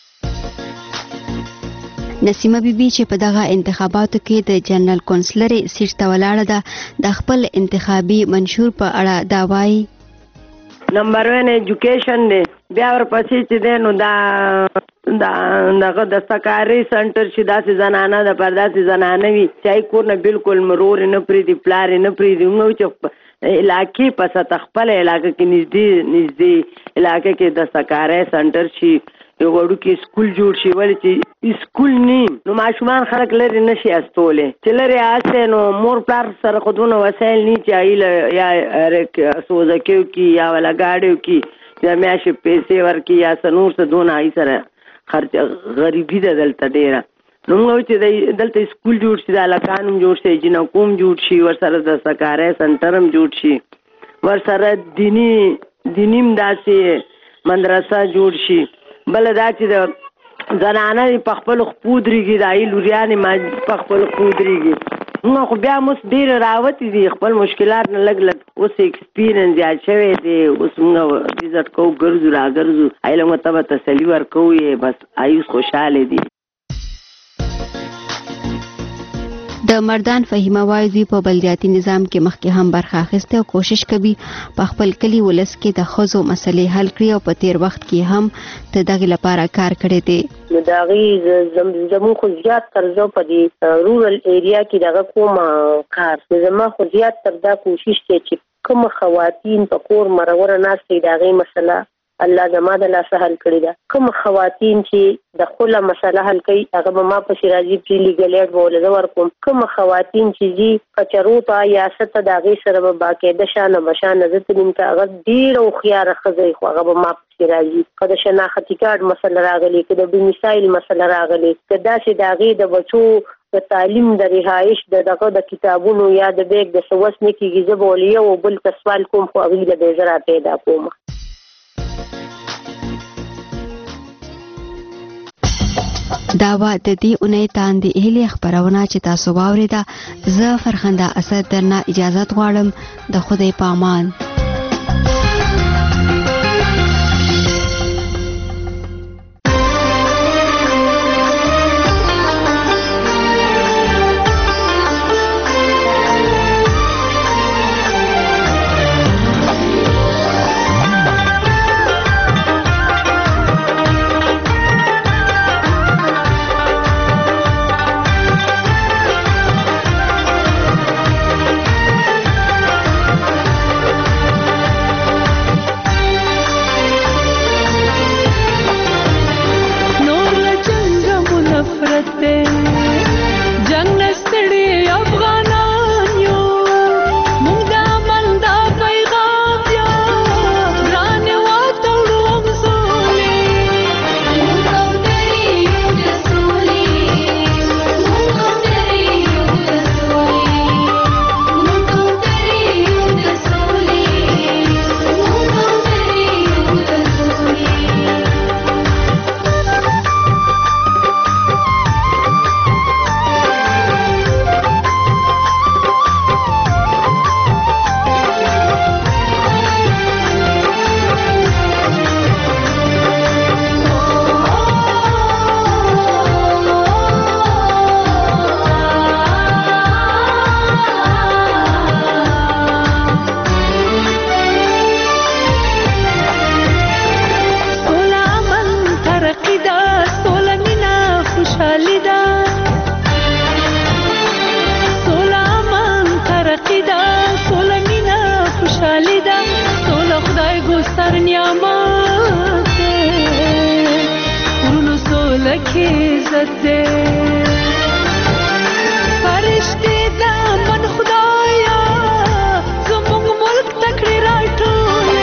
نسیمه بیبي چې په دغه انتخاباتو کې د جنرال کونسلر سیټ ته ولاړه ده د خپل انتخابي منشور په اړه دا وایي نمبر ون ایجوکیشن دی بیا ورپسې چې دی نو دا دا دغه د سکاري سنټر چې داسې زنانه د پر داسې زنانه وي چې کور نه بالکل مرور نه پریدي پلار نه پریدي نو چې علاقې په سطح خپل علاقې کې نږدې نږدې علاقې کې د سکاري سنټر شي یو وړو کې سکول جوړ شي ولې چې سکول نیم نو ماشومان خلک لري نشي استولې چې لري اسه نو مور پلار سره خودونه وسایل نه چایله یا سوزکیو کی یا ولا گاډیو کی یا میاشه پیسې ورکی یا سنور څه دونه ای سره خرچ غریبی ده دلته ډیره نو موږ چې دلته سکول جوړ شي د علاقانو جوړ شي جنو کوم جوړ شي ور سره د سکارې سنټرم جوړ شي ور سره دینی دینیم داسې مدرسه جوړ شي بل دا چې د زنانه په خپل خپودريږي د ای لوريانې ما په خپل خپودريږي نو خو بیا موږ ډیر راوتی دي خپل مشکلات نه لګ لګ اوس ایکسپیرینس یا شوی دی اوس موږ وزټ کو ګرځو را ګرځو ایله متبه تسلی ورکوي بس ایوس خوشاله دي. د مردان فهیمه وایي دوی په بلدیاتي نظام کې مخکې هم برخه اخیسته او کوشش کوي په خپل کلي ولس کې د ښځو مسلې حل کړي او په تیر وخت کې هم د دغې لپاره کار کړی دی. نو د هغې زموږ خو زیات تر زه په دې رورل ایریا کې دغه کوم کار زما خو زیات تر دا کوشش دی چې کوم خواتین په کور مروره ناستې د هغې مسله الله زما د لاسه حل کړې ده. کوم خواتین چې د خپله مسله حل کوي هغه به ما پسې راځي پرې لیګل ایډ به ولې زه ورکوم. کوم خواتین چې ځي کچرو ته یا څه ته د هغې سره به باقاعده شانه بشانه زه تلیم که هغه ډېره هوښیاره ښځه خو هغه به ما پسې راځي. که د شناختي کارډ مسله راغلې که د ډومیسایل مسله راغلې که داسې د هغې د بچو د تعلیم د رهایش د دغه د کتابونو یا د بیګ د څه وس نه کېږي زه به ولې یو بل ته سوال کوم خو هغوی له به زه را پیدا کوم. دا و د دې اونۍ تاندې هیلې خبرونه چې تاسو واورېده زه فرخنده اسد درنه اجازت غواړم د خدای په امان. عزت دے فرشتے دا من خدایا زمونږ ملک تکړه راټولې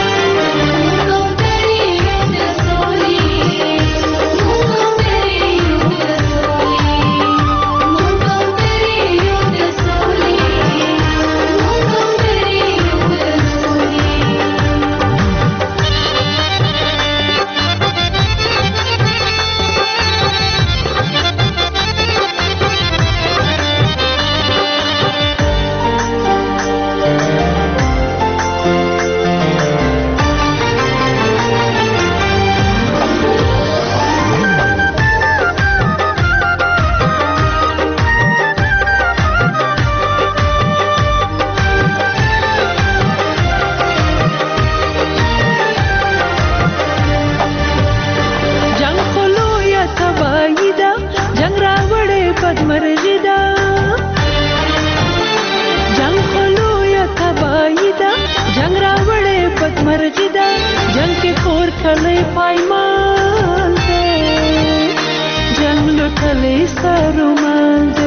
जंग के खोर खले पाईमान दे जंग लुटले सरुमान दे